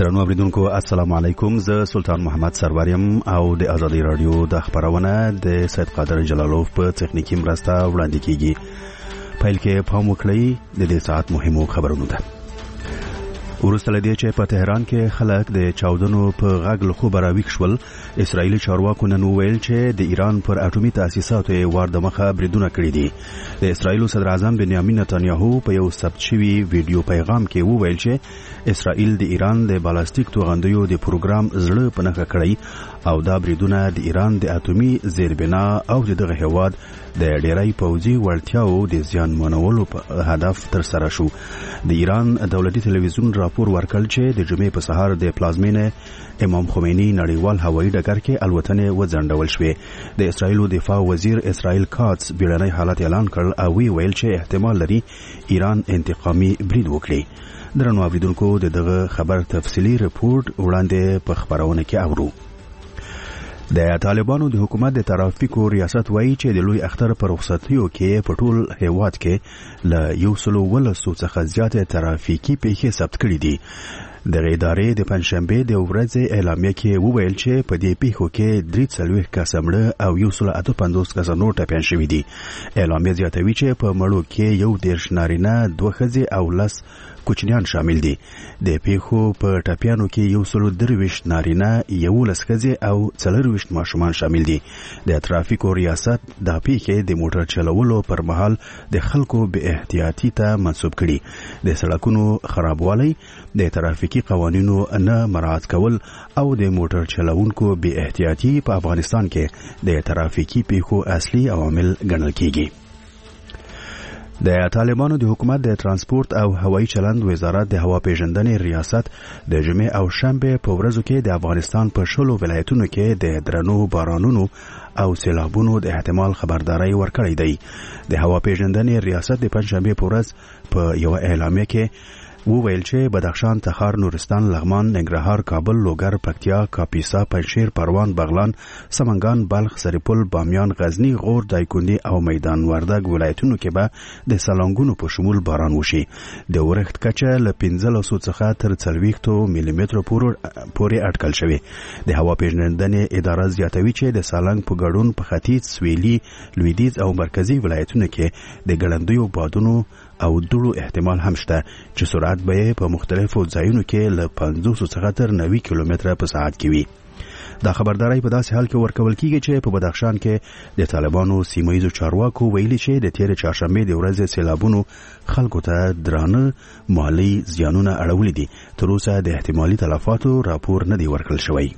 درنو اوریدونکو السلام علیکم. زه سلطان محمد سروریم او د ازادي رادیو د خبرونه د سید قادر جلالوف په تخنیکی مرسته وړاندې کیږي. پیل کې پام وکړئ د دې ساعت مهمو خبرونو ته. وروسته لدې چې په تهران کې خلک د چاودنو په غږ له خوبه راویښ شول، اسرایلی چارواکو نن وویل چې د ایران پر اټومي تاسیساتو یې وار د مخه بریدونه کړي دي. د اسرایل صدر اعظم بنیامین نتانیاهو په یو ثبت شوی ویډیو پیغام کې وویل چې اسرائیل د ایران د بالستیک توغندیو د پروګرام زړه په نښه کړی او دا بریدونه د ایران د اټومي زیربنا او دغه هیواد د ډیری پوځي وړتیاو د زیانمنولو په هدف تر سره شو. د ایران دولتي تلویزیون راپور ورکړ چې د جمعې په سهار د پلازمینه امام خمینی نړیوال هوایي ډګر کې الوتنې وځنډول شوې. د اسرایل دفاع وزیر اسرائیل کاتس بیړنی حالت اعلان کړ او ویل چې احتمال لري ایران انتقامي برید وکړي. درنو اوریدونکو دغه خبر تفصیلی رپورت وړاندې په خبرونه کې اورو. د طالبانو د حکومت د ترافیکو ریاست وایي چې د لوی اختر پر رخصتیو کې په ټول هیواد کې له 100 څخه زیاتې ترافیکي پیښې ثبت کړي دي. د ادارې د پنځشنبه د ورځې اعلامیه کې وویل چې په دې پیښو کې 43 کس مړه او 158 کس نور ټپيان شوي دي. اعلامیه زیاتوي چې په مړو کې 1 نارینه 2 ښځې او 10 کوچنیان شامل دي. د پیښو په ټپيانو کې 123 نارینه 11 ښځې او 24 ماشومان شامل دي. د ترافیکو ریاست د پیښې د موټر چلولو پر مهال د خلکو به احتیاطي ته منسوب کړي. د سړکونو خرابوالی، د ترافیکي قوانینو نه مراعات کول او د موټر چلوونکو به احتیاطي په افغانستان کې د ترافیکي پیښو اصلي عوامل ګڼل کیږي. د طالبانو د حکومت د ترانسپورت او هوایي چلند وزارت د هوا پیژندنې ریاست د جمعې او شنبه په ورځو کې د افغانستان په 10 ولایتونو کې د درنو بارانونو او سیلابونو د احتمال خبرداري ورکړې دی. د هوا پیژندنې ریاست د پنځشنبه په ورځ په یو اعلامیه کې وویل چې بدخشان، تخار، نورستان، لغمان، ننګرهار، کابل، لوګر، پکتیا، کاپیسا، پنجشیر، پروان، بغلان، سمنګان، بلخ، سرپل، بامیان، غزنی، غور، دایکنډي او میدان وردګ ولایتونو کې به د سالنګونو په شمول باران وشي. د اورښت کچه له 1500 څخه تر 40 ملي متر پورې اټکل شوی. د هوا پیژندنې اداره زیاتوي چې د سالنګ په ګډون په ختیځ، سویلي، لویدیځ او مرکزی ولایتونو کې د ګړندیو بادونو او دوړو احتمال هم شته چې سرعت به په مختلفو ځایونو کې له 500 څخه تر 90 کیلومتره په ساعت کې وي. دا خبرداري په داسې حال کې ورکول کیږي چې په بدخشان کې د طالبانو سیمایي چارواکو ویلي چې د تیر چهارشنبه د ورځې سیلابونو خلکو ته درانه مالی زیانونه اړولې دي. تر اوسه د احتمالي تلفاتو راپور نه دی ورکړل شوی.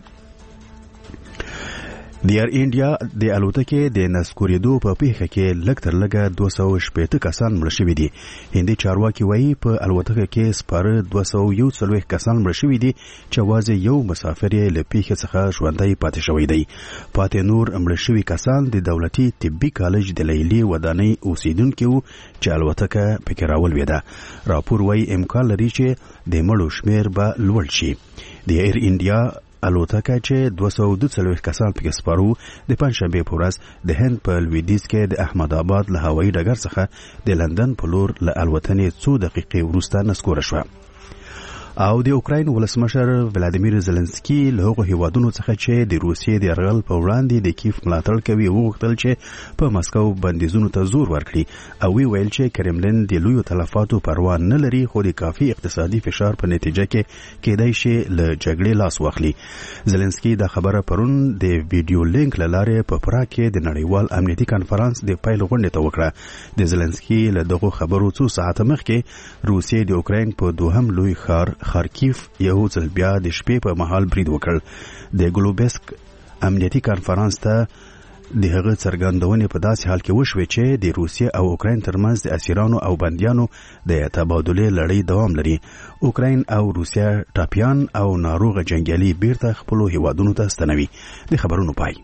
د ایر انډیا د الوتکې د نسکورېدو په پیښه کې لږ تر لږه 260 کسان مړه شوي دي. هندي چارواکي وایي په الوتکه کې سپاره 241 کسان مړه شوي دي چې یوازې یو مسافر یې له پیښې څخه ژوندی پاتې شوی دی. پاتې نور مړه شوي کسان د دولتي طبي کالج د لیلي ودانۍ اوسیدونکي وو چې الوتکه پکې راولوېده. راپور وایي امکان لري چې د مړو شمیر به لوړ شي. د ایر انډیا الوتکه چې 242 کسان پکې سپارو د پنځشنبه په ورځ د هند په لویدیځ کې د احمد آباد له هوایي ډګر څخه د لندن په لور له الوتنې 2 دقیقې وروسته نسکوره شوه. او د اوکراین ولسمشر ولادیمیر زلنسکي له هغو هیوادونو څخه چې د روسیې د یرغل په وړاندې د کیف ملاتړ کوي وغوښتل چې په مسکو بندیزونو ته زور ورکړي او ویل چې کرملین د لویو تلفاتو پروا نه لري، خو د کافي اقتصادي فشار په نتیجه کې کېدای شي له جګړې لاس واخلي. زلنسکي دا خبره پرون د ویډیو لینک له لارې په پراګ کې د نړیوال امنیتي کانفرنس د پیل غونډې ته وکړه. د زلنسکي له دغه خبرو څو ساعته مخکې روسیې د اوکراین په دوهم لوی ښار خارکیف یو ځل بیا د شپې په مهال برید وکړ. د ګلوبسک امنیتي کانفرنس ته د هغه څرګندونې په داسې حال کې وشوې چې د روسیې او اوکراین ترمنځ د اسیرانو او بندیانو د تبادلې لړۍ دوام لري. اوکراین او روسیه ټاپیان او ناروغه جنګیالي بیرته خپلو هیوادونو ته ستنوي. د خبرونو پای.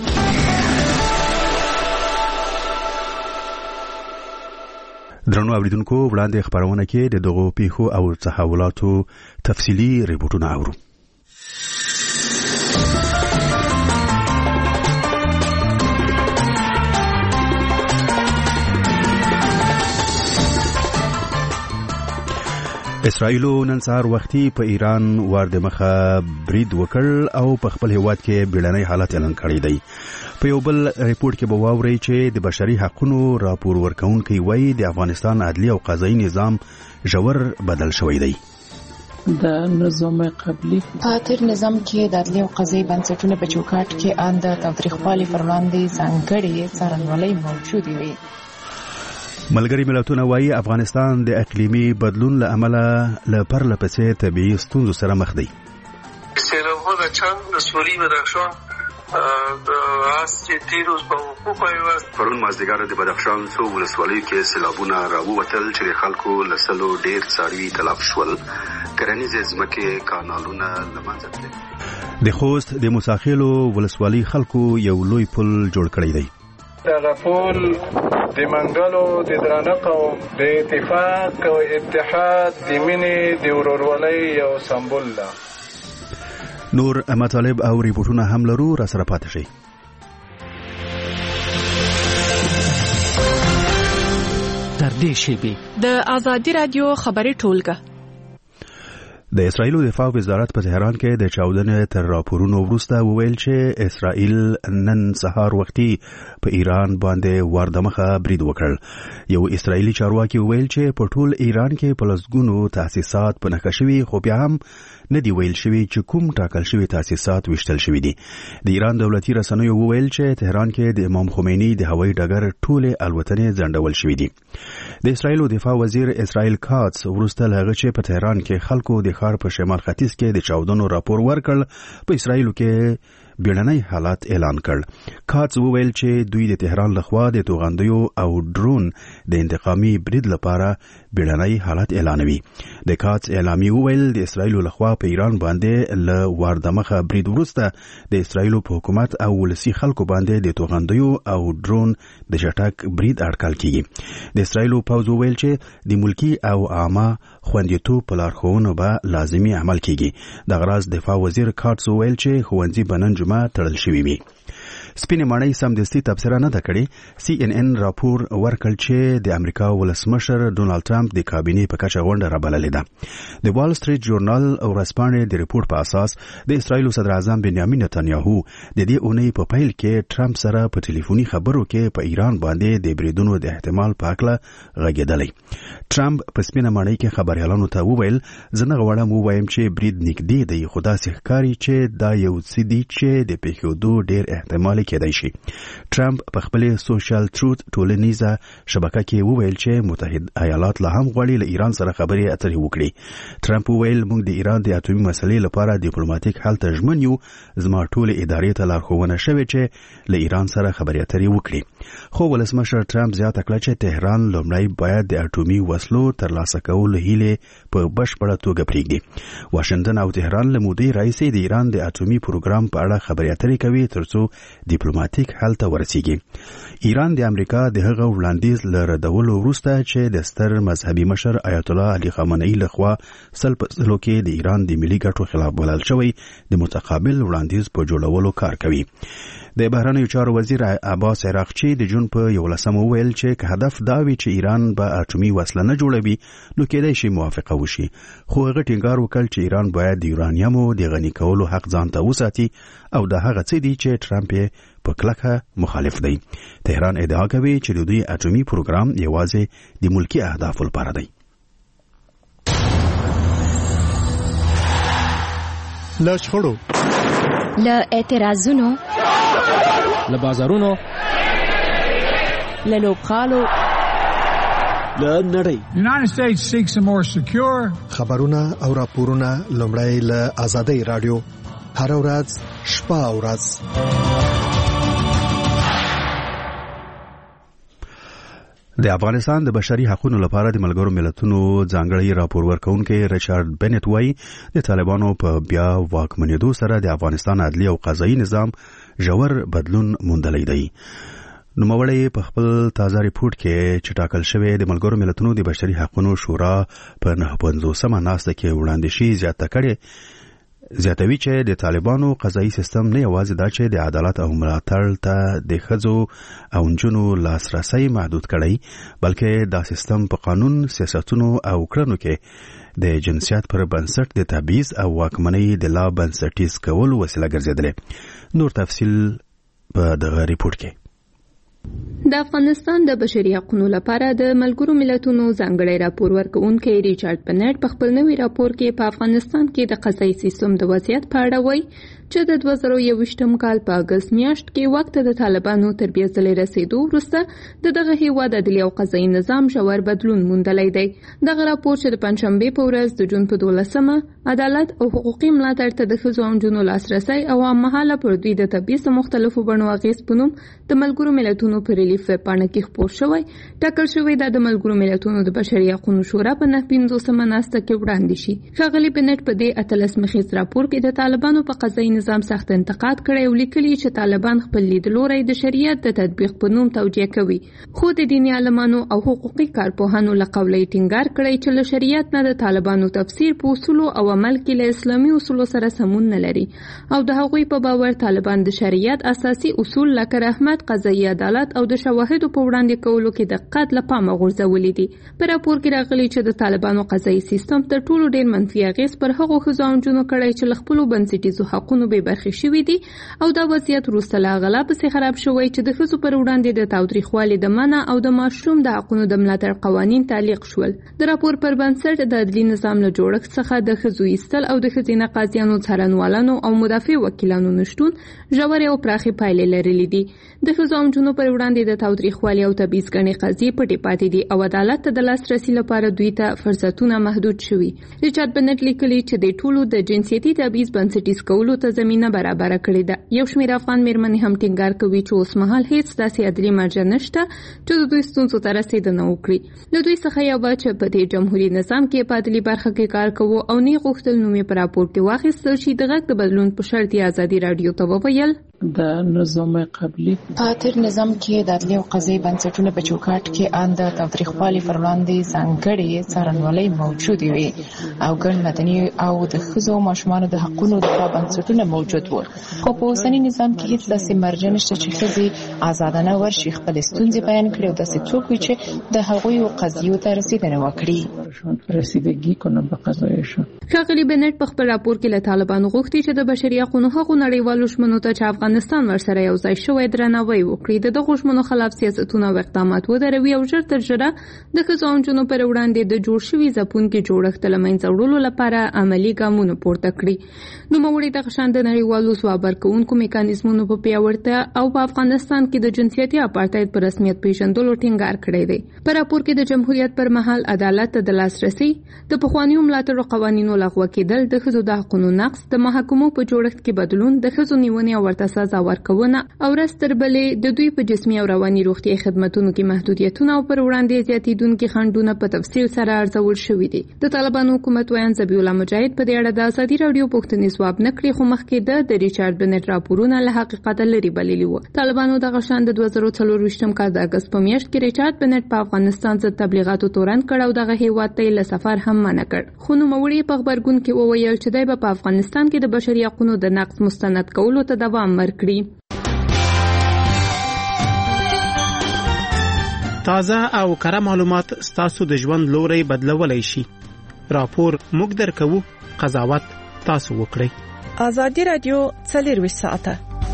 درنو اوریدونکو وړاندې خبرونه کې د دغو پیښو او تحولاتو تفصیلی ریپورتونه اورو. اسرائیل نن سهار وختي په ایران وار د مخه برید وکړ او په خپل هیواد کې بیړنی حالت اعلان کړی دی. په یو بل ریپورت کې به واوري چې د بشري حقوقو راپور ورکونکي وایي د افغانستان عدلي او قضایي نظام ژور بدل شوی دی. د نظام قبلی په تیر نظام کې د عدلي او قضایي بنسټونو په چوکاټ کې اند تاریخوالي پر وړاندې ځانګړي څارنوالۍ موجود وي. ملګری ملتونه وايي افغانستان د اقلیمي بدلون له امله له پرله پسې طبيعي ستونزو سره مخ دی. سیلابونه چند د سوری بدخشان د اسیا تیروز په پایواز پرون مازدیګر د بدخشان څو ولسوالیو کې سیلابونه راووتل چې خلکو لسلو ډیر څاروي تلف شول. کرنیز ځمکې کانالونه لمانځل دي. د خوست د مساخیلو ولسوالۍ خلکو یو لوی پل جوړ کړی دی. دغه پل د منګلو د درانه قوم د اتفاق او اتحاد د مینې د ورورولۍ یو سمبول ده. نور مطالب او ریپورتونه هم لرو، را سره پاتې شئ. تر دې شیبې د آزادي رادیو خبري ټولګه. د اسرائیل دفاع وزارت په تهران کې د چاودنې تر راپورونو وروسته وویل چې اسرائیل نن سهار وختي په ایران باندې وار د مخه برید وکړ. یو اسرائیلي چارواکي وویل چې په ټول ایران کې په لسګونو تاسیسات په نښه شوي، خو بیا هم نه دی ویل شوی چې کوم ټاکل شوی تاسیسات وشتل شوی دي. د ایران دولتي رسنیو وویل چې تهران کې د امام خمینی د هوایي ډګر ټولې الوتنې ځنډول شوې دي. د اسرائیل دفاع وزیر اسرائیل کاتس وروسته له هغه چې په تهران کې خلکو د ښار په شمال ختیځ کې د چاودنو راپور ورکړ، په اسرائیل کې بیړنی حالت اعلان کړ. کاتس وویل چې دوی د تهران لخوا د توغندیو او ډرون د انتقامي برید لپاره بیړنی حالت اعلانوي. د کاتس اعلامیه وویل د اسرائیل لخوا په ایران باندې له وار د مخه برید وروسته د اسرائیل په حکومت او ولسي خلکو باندې د توغندیو او ډرون د چټک برید اټکل کیږي. د اسرائیل پوځ وویل چې د ملکی او عامه خوندیتوب په لارښوونو به لازمي عمل کیږي. د غراض دفاع وزیر کاتس وویل چې ښوونځي به نن جمعه تړل شوي وي. سپینې ماڼۍ سمدستي تبصره نه ده کړې. سی ان ان راپور ورکړ چې د امریکا ولسمشر ډونالد ټرمپ د کابینې په کچه غونډه رابللې ده. د وال سټریټ جورنال او ورځپاڼې د ریپورت په اساس د اسرائیل صدر اعظم بنیامین نتنیاهو د دې اونۍ په پیل کې ټرمپ سره په ټلیفوني خبرو کې په ایران باندې د بریدونو د احتمال په اړه غږېدلی. ټرمپ په سپینه ماڼۍ کې خبريالانو ته وویل زه نه غواړم ووایم چې برید نږدې دی، خو داسې ښکاري چې دا یو څه دی چې د پیښېدو ډېر احتمال کېدای شي. ټرمپ په خپل سوشل ټروت ټولنیزه شبکه کې وویل چې متحده ایالات لا هم غواړي له ایران سره خبرې اترې وکړي. ټرمپ وویل موږ د ایران د اټومي مسلې لپاره ډیپلوماټیک حل ته ژمن یو. زما ټول ادارې ته لارښوونه شوې چې له ایران سره خبرې اترې وکړي. خو ولسمشر ټرمپ زیاته کړه چې تهران لومړی باید د اټومي وسلو ترلاسه کولو هیلې په بشپړه توګه پرېږدي. واشنگټن او تهران له مودې راهیسې د ایران د اټومي پروګرام په اړه خبرې اترې کوي ترڅو ډیپلوماټیک حل ته ورسیږي. ایران د امریکا د هغه وړاندیز له ردولو وروسته چې د ستر مذهبي مشر آیت الله علي خامنه‌ای لخوا سل په سلو کې د ایران د ملي ګټو خلاف بلل شوی د متقابل وړاندیز په جوړولو کار کوي. د بهرنیو چارو وزیر عباس عراقچی د جون په 11 وویل چې که هدف دا وي چې ایران به اټومي وسله نه جوړوي نو کېدای شي موافقه وشي، خو هغه ټینګار وکړ چې ایران باید د یورانیمو د غني کولو حق ځان ته وساتي او دا هغه څه دي چې ټرمپ یې په کلکه مخالف دی. تهران ادعا کوي چې د دوی اټومي پروګرام یوازې د ملکی اهدافو لپاره دی. له شخړو، له اعتراضونو، له بازارونو، له لوبغالو، له نړۍ. United States seeks a more secure. خبرونه او راپورونه لومړی له آزادۍ رادیو هر ورځ شپه او ورځ. د افغانستان د بشري حقوقو لپاره د ملګرو ملتونو ځانګړي راپور ورکونکي ریچارډ بنټ وایي د طالبانو په بیا واکمنېدو سره د افغانستان عدلي او قضایي نظام ژور بدلون موندلی دی. نوموړی په خپل تازه ریپورت کې چې ټاکل شوی د ملګرو ملتونو د بشري حقوقو شورا په 950مه ناسته کې وړاندې شي زیاته کړې زیاتوي چې د طالبانو قضایي سیستم نه یوازې دا چې د عدالت او ملاتړ ته د ښځو او نجونو لاسرسی محدود کړی بلکې دا سیستم په قانون سیاستونو او کړنو کې د جنسیت پر بنسټ د تبعیض او واکمنۍ د لا بنسټیز کولو وسیله ګرځېدلې. نور تفصیل په دغه ریپورت کې. د افغانستان د بشري حقوقو لپاره د ملګرو ملتونو ځانګړی راپور ورکوونکی ریچارډ بنټ په خپل نوي راپور کې په افغانستان کې د قضایي سیستم د وضعیت په اړه وایي چې د 2021م کال په اگست میاشت کې وخت د طالبانو تر بیځلې رسیدو وروسته دغه هیواد عدلي او قضایي نظام ژور بدلون موندلی دی. دغه راپور چې د پنځشنبه په ورځ د جون په 12مه عدالت او حقوقي ملاتړ ته د ښځو او نجونو لاسرسی او عامه پر دوی د تبعیض مختلفو بڼو اغیز په نوم د ملګرو ملتونو په ریلیف ویبپاڼه کې خپور شوی. ټاکل شوی د ملګرو ملتونو د بشري حقوقو شورا په 950مه ناسته کې وړاندې شي. ښاغلي بنټ په دې 18 مخیز راپور کې د طالبانو په قضایي نظام سخت انتقاد کړی او لیکلي چې طالبان خپل لیدلوري د شریعت د تطبیق په نوم توجیه کوي. خو د دیني عالمانو او حقوقي کارپوهانو له قوله ټینګار کړی چې له شریعت نه د طالبانو تفسیر په اصول او عمل کې له اسلامي اصولو سره سمون نه لري او د هغوی په باور طالبان د شریعت اساسي اصول لکه رحمت، قضایي عدالت او د شواهدو په وړاندې کولو کې دقت له پامه غورځولې دي. په راپور کې راغلي چې د طالبانو قضایي سیستم تر ټولو ډېر منفي اغیز پر هغو ښځو او نجونو کړی چې له خپلو بنسټیزو حقونو بې برخې شوي دي او دا وضعیت وروسته له هغه لا پسې خراب شوی چې د ښځو پر وړاندې د تاوتریخوالي د منع او د ماشوم د حقونو د ملاتړ قوانین تعلیق شول. د راپور پر بنسټ د عدلي نظام له جوړښت څخه د ښځو ایستل او د ښځینه قاضیانو، څارنوالانو او مدافع وکیلانو نشتون ژورې او پراخې پایلې لرلې دي. د ښځو او نجونو پر وړاندې د تاوتریخوالي او تبعیض ګڼې قضیې پټې پاتې دي او عدالت ته د لاسرسي لپاره دوی ته فرصتونه محدود شوي. ریچارډ بنټ لیکلي چې د ټولو د جنسیتي تبعیض بنسټیز کولو ته زمینه برابر کړې ده. یو شمېر افغان میرمنې هم ټینګار کوي چې اوس مهال هیڅ داسې عدلي مرجع نشته چې د دوی ستونزو ته رسیدنه وکړي. له دوی څخه یوه چې په دې جمهوریت نظام کې په عدلي برخه کې کار کوو او نه غوښتل نوم یې په راپور کې واخیستل شي. د غږ د بدلون په شرط یې ازادي رادیو ته وویل د نظام قبلی په تیر نظام کې د عدلي او قضایي بنسټونو په چوکاټ کې د تاوتریخوالي پر وړاندې ځانګړې څارنوالۍ موجودې وي او ګڼ مدني او د ښځو او ماشومانو د حقونو دفاع بنسټونه موجود وو. خو په اوسني نظام کې هیڅ داسې مرجع نشته چې ښځې آزادانه ورشي خپل ستونزې بیان کړي او داسې څوک وي چې د هغوی قضیو ته رسیدنه وکړي. ښاغلي بنټ په خپل راپور کې له طالبانو غوښتي چې د بشري حقوقو هغو نړیوالو ژمنو ته چې افغانستان ورسره یو ځای شوی درناوی وکړي، د دغو ژمنو خلاف سیاستونه او اقدامات ودروي او ژر تر ژره د ښځو او نجونو پر وړاندې د جوړ شوي ځپونکي جوړښت له منځه وړلو لپاره عملي ګامونه پورته کړي. نوموړي دغه شان د نړیوالو ځواب ورکوونکو میکانیزمونو په پیاوړتیا او په افغانستان کې د جنسیتي اپارټاید په رسمیت پیژندلو ټینګار کړی دی. په راپور کې د جمهوریت پر مهال عدالت ته د لاسرسي، د پخوانیو ملاتړو قوانینو لغوه کېدل، د ښځو د حقوقو نقض، د محاکمو په جوړښت کې بدلون، د ښځو نیونې او ورته سزا ورکوونه او ورځ تر بلې د دوی په جسمي او رواني روغتیايي خدماتونو کې محدودیتونه او پر وړاندې زیاتېدونکي خنډونه په تفصیل سره ارزول شوي دي. د طالبانو حکومت ویان ذبیح الله مجاهد په دې اړه د ازادي راډیو پوښتنې ځواب نه کړی، خو مخکې د ریچارډ بنټ راپورونه له حقیقت لري بللي وو. طالبانو دغه شان د 2024م کال د اگست په میاشت کې ریچارډ بنټ په افغانستان ضد تبلیغاتو تورن کړ او دغه هیواد ته له سفر هم منع کړ. خو نوموړي په خبرګون کې وویل چې دوی په افغانستان کې د بشري حقوقو د نقض مستند کولو ته دوام ورکړي. تازه او کره معلومات ستاسو د ژوند لوري بدلولای شي. راپور موږ درکوو، قضاوت تاسو وکړئ. ازادي رادیو 24 ساعته.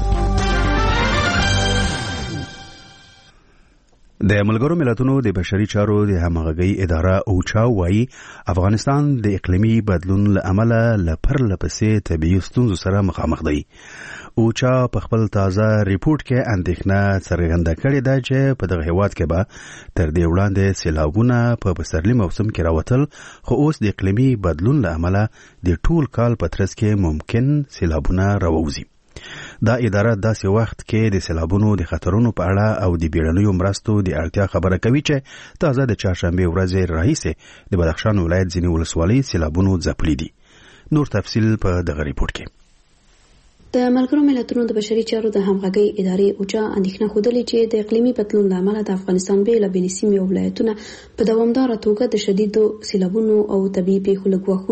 د ملګرو ملتونو د بشري چارو د همغږي اداره اوچا وايي افغانستان د اقلیمي بدلون له امله لپسې طبيعي ستونزو سره مخامخ دی. اوچا په خپل تازه ریپورت کې اندېښنه څرګنده کړې ده چې په دغه هیواد کې به تر دې وړاندې سیلابونه په پسرلي موسم کې راوتل، خو اوس د اقلیمي بدلون له امله د ټول کال په ترڅ کې ممکن سیلابونه راووځي. دا اداره داسې وخت کې د سیلابونو د خطرونو په اړه او د بیړنیو مرستو د اړتیا خبره کوي چې تازه د چهارشنبه ورځې راهیسې د بدخشان ولایت ځینې ولسوالۍ سیلابونو ځپلي دي. نور تفصیل په دغه ریپورت کې. د ملګرو ملتونو د بشري چارو د همغږۍ ادارې اوچا اندېښنه ښودلې چې د اقلیمي بدلون له امله د افغانستان بېلابېلې سیمې او ولایتونه په دوامداره توګه د شدیدو سیلابونو او طبیعي پیښو له ګواښونو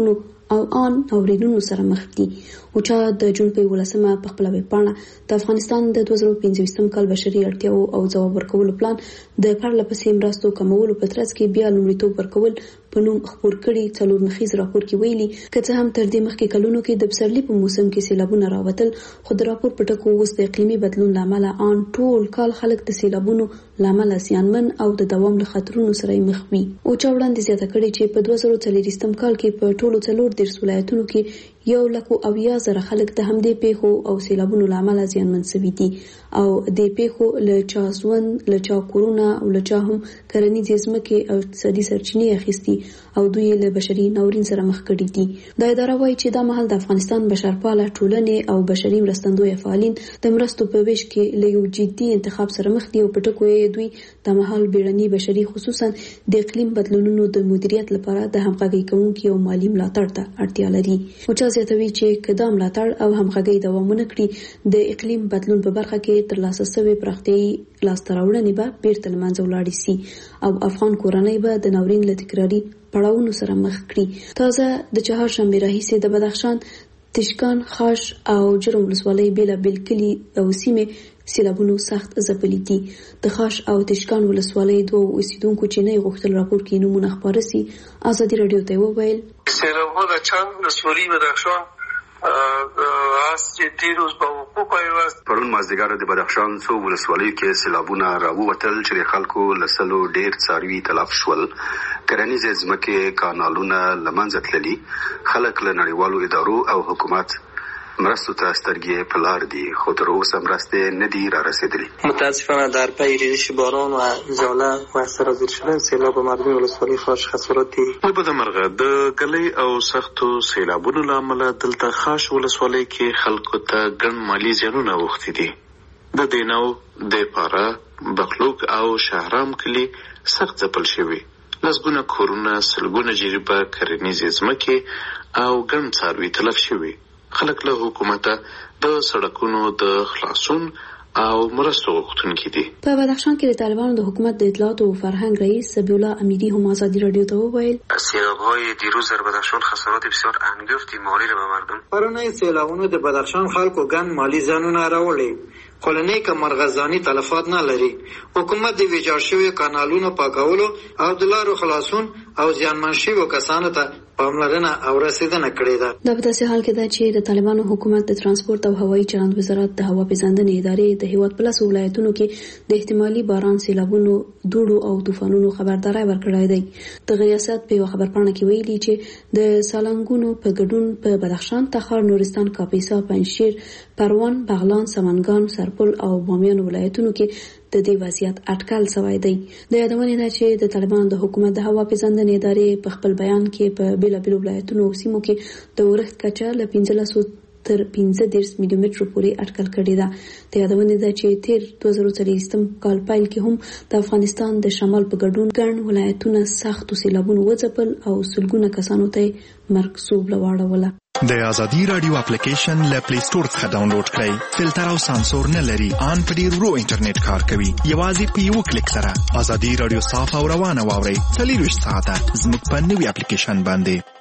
او ان اوریدونکو سره مخ دي. اوچا د جون په 18 په خپل ویبپاڼه د افغانستان د 2015 کال بشري اړتیاو او ځواب ورکولو پلان د پرلپسې مرستو کمولو په ترڅ کې بیا لومړیتوب ورکول په نوم خبر کړي. څلور مخیز راپور کې ویلي که څه هم تر دې مخکې کلونو کې د پسرلي په موسم کې سیلابونه راوتل، خو د راپور په ټکو اوس د اقلیمي بدلون لامل ان ټول کال خلک د سیلابونو لامل زیانمن او د دوام له خطرونو سره مخ وي. اوچا وړاندې زیاته کړي چې په 2024 کال کې په ټولو 14 ولایتونو کې 1,80,000 خلک د همدې پیښو او سیلابونو لامل زیانمن شوي دي او د پیښو له چا ژوند، له چا کورونه او له چا هم کرنیزې ځمکې او اقتصادي سرچینې اخیستي او دوی له بشري ناورین سره مخ کړي دي. دا اداره وايي چې دا مهال د افغانستان بشرپاله ټولنې او بشري مرستندوی فعالین د مرستو په ویش کې له یو جدي انتخاب سره مخ دي او په ټکو یې دوی د مهال بیړني بشري خصوصا د اقلیم بدلونونو د مدیریت لپاره د همغږي کوونکو او مالی ملاتړ ته اړتیا لري. اوچا زیاتوي چې کدام ملاتړ او همغږي دوامونه کړي د اقلیم بدلون په برخه کې ترلاسه شوی پراختیايي لاسته راوړنې به بیرته له منځه ولاړې شي او افغان کورنۍ به د ناورین له تکراري پړاوونو سره مخ کړي. تازه د چهارشنبه راهیسې د بدخشان، تشکان، خاش او جرم ولسوالۍ بیلابیل کلي او سیمې سیلابونو سخت ځپلي دي. د خاش او تشکان ولسوالۍ دوه اوسیدونکو چې نه غوښتل راپور کې نمونه خبره سي ازادي رادیو ته وویل سیلابونه د چنگ ولسوالۍ بدخشان چې دیروز به وقوع پیوست. پرون مازدیګر د بدخشان څو ولسوالیو کې سیلابونه راووتل چې د خلکو له سلو ډېر څاروي تلف شول. کرنیزې ځمکې، کانالونه له منځه تللي. خلک له نړیوالو ادارو او حکومت مرستو ته سترګې په لار دي، خو تر اوسه مرستې نه دي را رسیدلي. متاسفانه در پی ریزش باران و زلزله و سرازیر شدن سیلاب مردم ولسوالی خاش خسارات دي. په بدمرغه د ګلۍ او سختو سیلابونو له امله دلته خاش ولسوالۍ کې خلکو ته ګڼ مالي زیانونه اوښتي دي. د دینو، د پاره، بخلوک او شهرام کلي سخت ځپل شوي. لسګونه کورونه، سلګونه جریبه کرنیزې ځمکې او ګڼ څاروي تلف شوي. خلک له حکومته د سړکونو د خلاصون او مرستو غوښتونکي دي. په بدخشان کې د طالبانو د حکومت د اطلاعات او فرهنگ رئیس سبیح الله امیری هم ازادی رادیو ته وویل سیلاب‌های دیروز در بدخشان خسارات بسیار انگفتی مالی را به مردم. پرونی سیلابونو د بدخشان خلکو ګڼ مالی زیانونه راوړي. خلنۍ که مرغزانی تلفات نه لري. حکومت د ویجاړ شویو کانالونو پاکولو او د لارو خلاصون او زیانمن شویو کسانو ته پاملرنه او رسیدنه کړې ده. دا په داسې حال کې ده چې د طالبانو حکومت د ترانسپورت او هوایي چلند وزارت د هوا پیژندنې ادارې د هیواد په لسو ولایتونو کې د احتمالي باران، سیلابونو، دوړو او طوفانونو خبرداري ورکړې ده. د ریاست په خبرپاڼه کې ویلي چې د سالنګونو په ګډون په بدخشان، تخار، نورستان، کاپیسا، پنجشیر، پروان، بغلان، سمنګان، سرپل او بامیان ولایتونو کې د دې وضعیت اټکل شوی دی. د یادونه ده چې د طالبانو د حکومت د هوا پیژندنې ادارې په خپل بیان کې په بیلابیلو ولایتونو او سیمو کې د اورښت کچه له 15 تر 15 ملي مترو پورې اټکل کړې ده. د یادونه ده چې تیر 2023 کال پیل کې هم د افغانستان د شمال په ګډون ګڼ ولایتونه سخت سیلابونو وځپل او سلګونه کسانو ته مرګ لواړوله. د ازادي رادیو اپلیکیشن له پلی سٹور څخه ډاونلوډ کړئ. فلټر او سانسور نه لري. ان په ډیر ورو انټرنیټ کار کوي. یوازې په یو کلیک سره ازادي رادیو صاف او روانه واورئ. 24 ساعته زموږ په نوي اپلیکیشن باندې.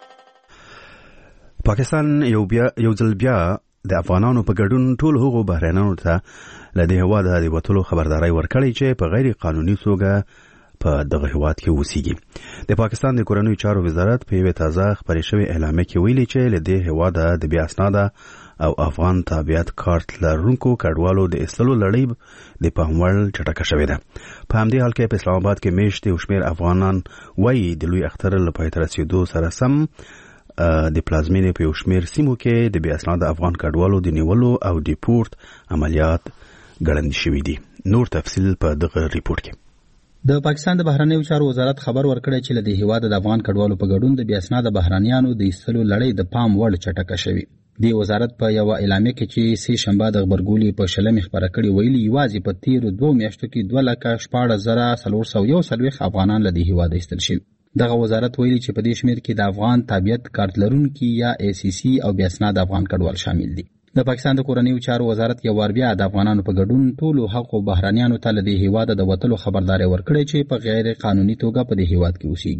پاکستان یو ځل بیا د افغانانو په ګډون ټول هغو بهرانيانو ته له دې هواده د وټولو خبرداري ورکړي چې په غیر قانوني توګه په دغه هواد کې اوسېږي. د پاکستان د کورنیو چارو وزارت په یوه تازه خبرې شوې اعلامیه کې ویلي چې له دې هواده د بیا اسناده او افغان تابعیت کارت لرونکو کډوالو د اصلو لړۍ د پاموړ چټکه شوې ده. په همدې حال کې په اسلام آباد کې میشت او شمیر افغانان وایي د لوی اختر له پای ته رسیدو سره سم د پلازمینې په یو شمیر سیمو کې د بیا اسناده افغان کډوالو د نیولو او ډیپورت عملیات ګړندي شوي دي. نور تفصیل په دغه ریپورت کې. د پاکستان د بهرنیو چارو وزارت خبر ورکړی چې له دې هیواده د افغان کډوالو په ګډون د بیا اسناده بهرانيانو د ایستلو لړۍ د پام وړ چټکه شوې. د وزارت په یو اعلامیه کې چې سې شنبه د خبرګولې په شلمې خبره کړې ویلي یوازې په تیرو 2 میاشتو کې 2,14,441 افغانان له دې هیواده ایستل شوي. دغه وزارت ویلي چې په دې شمیر کې د افغان تابعیت کارت لرونکي یا ACC او بیا اسناده افغان کډوال شامل دي. د پاکستان د کورنیو چارو وزارت یو وار بیا د افغانانو په ګډون ټولو حقوقو بهرانيانو ته له دې هیواده د وټلو خبرداري ورکړي چې په غیر قانوني توګه په دې هیواد کې اوسېږي.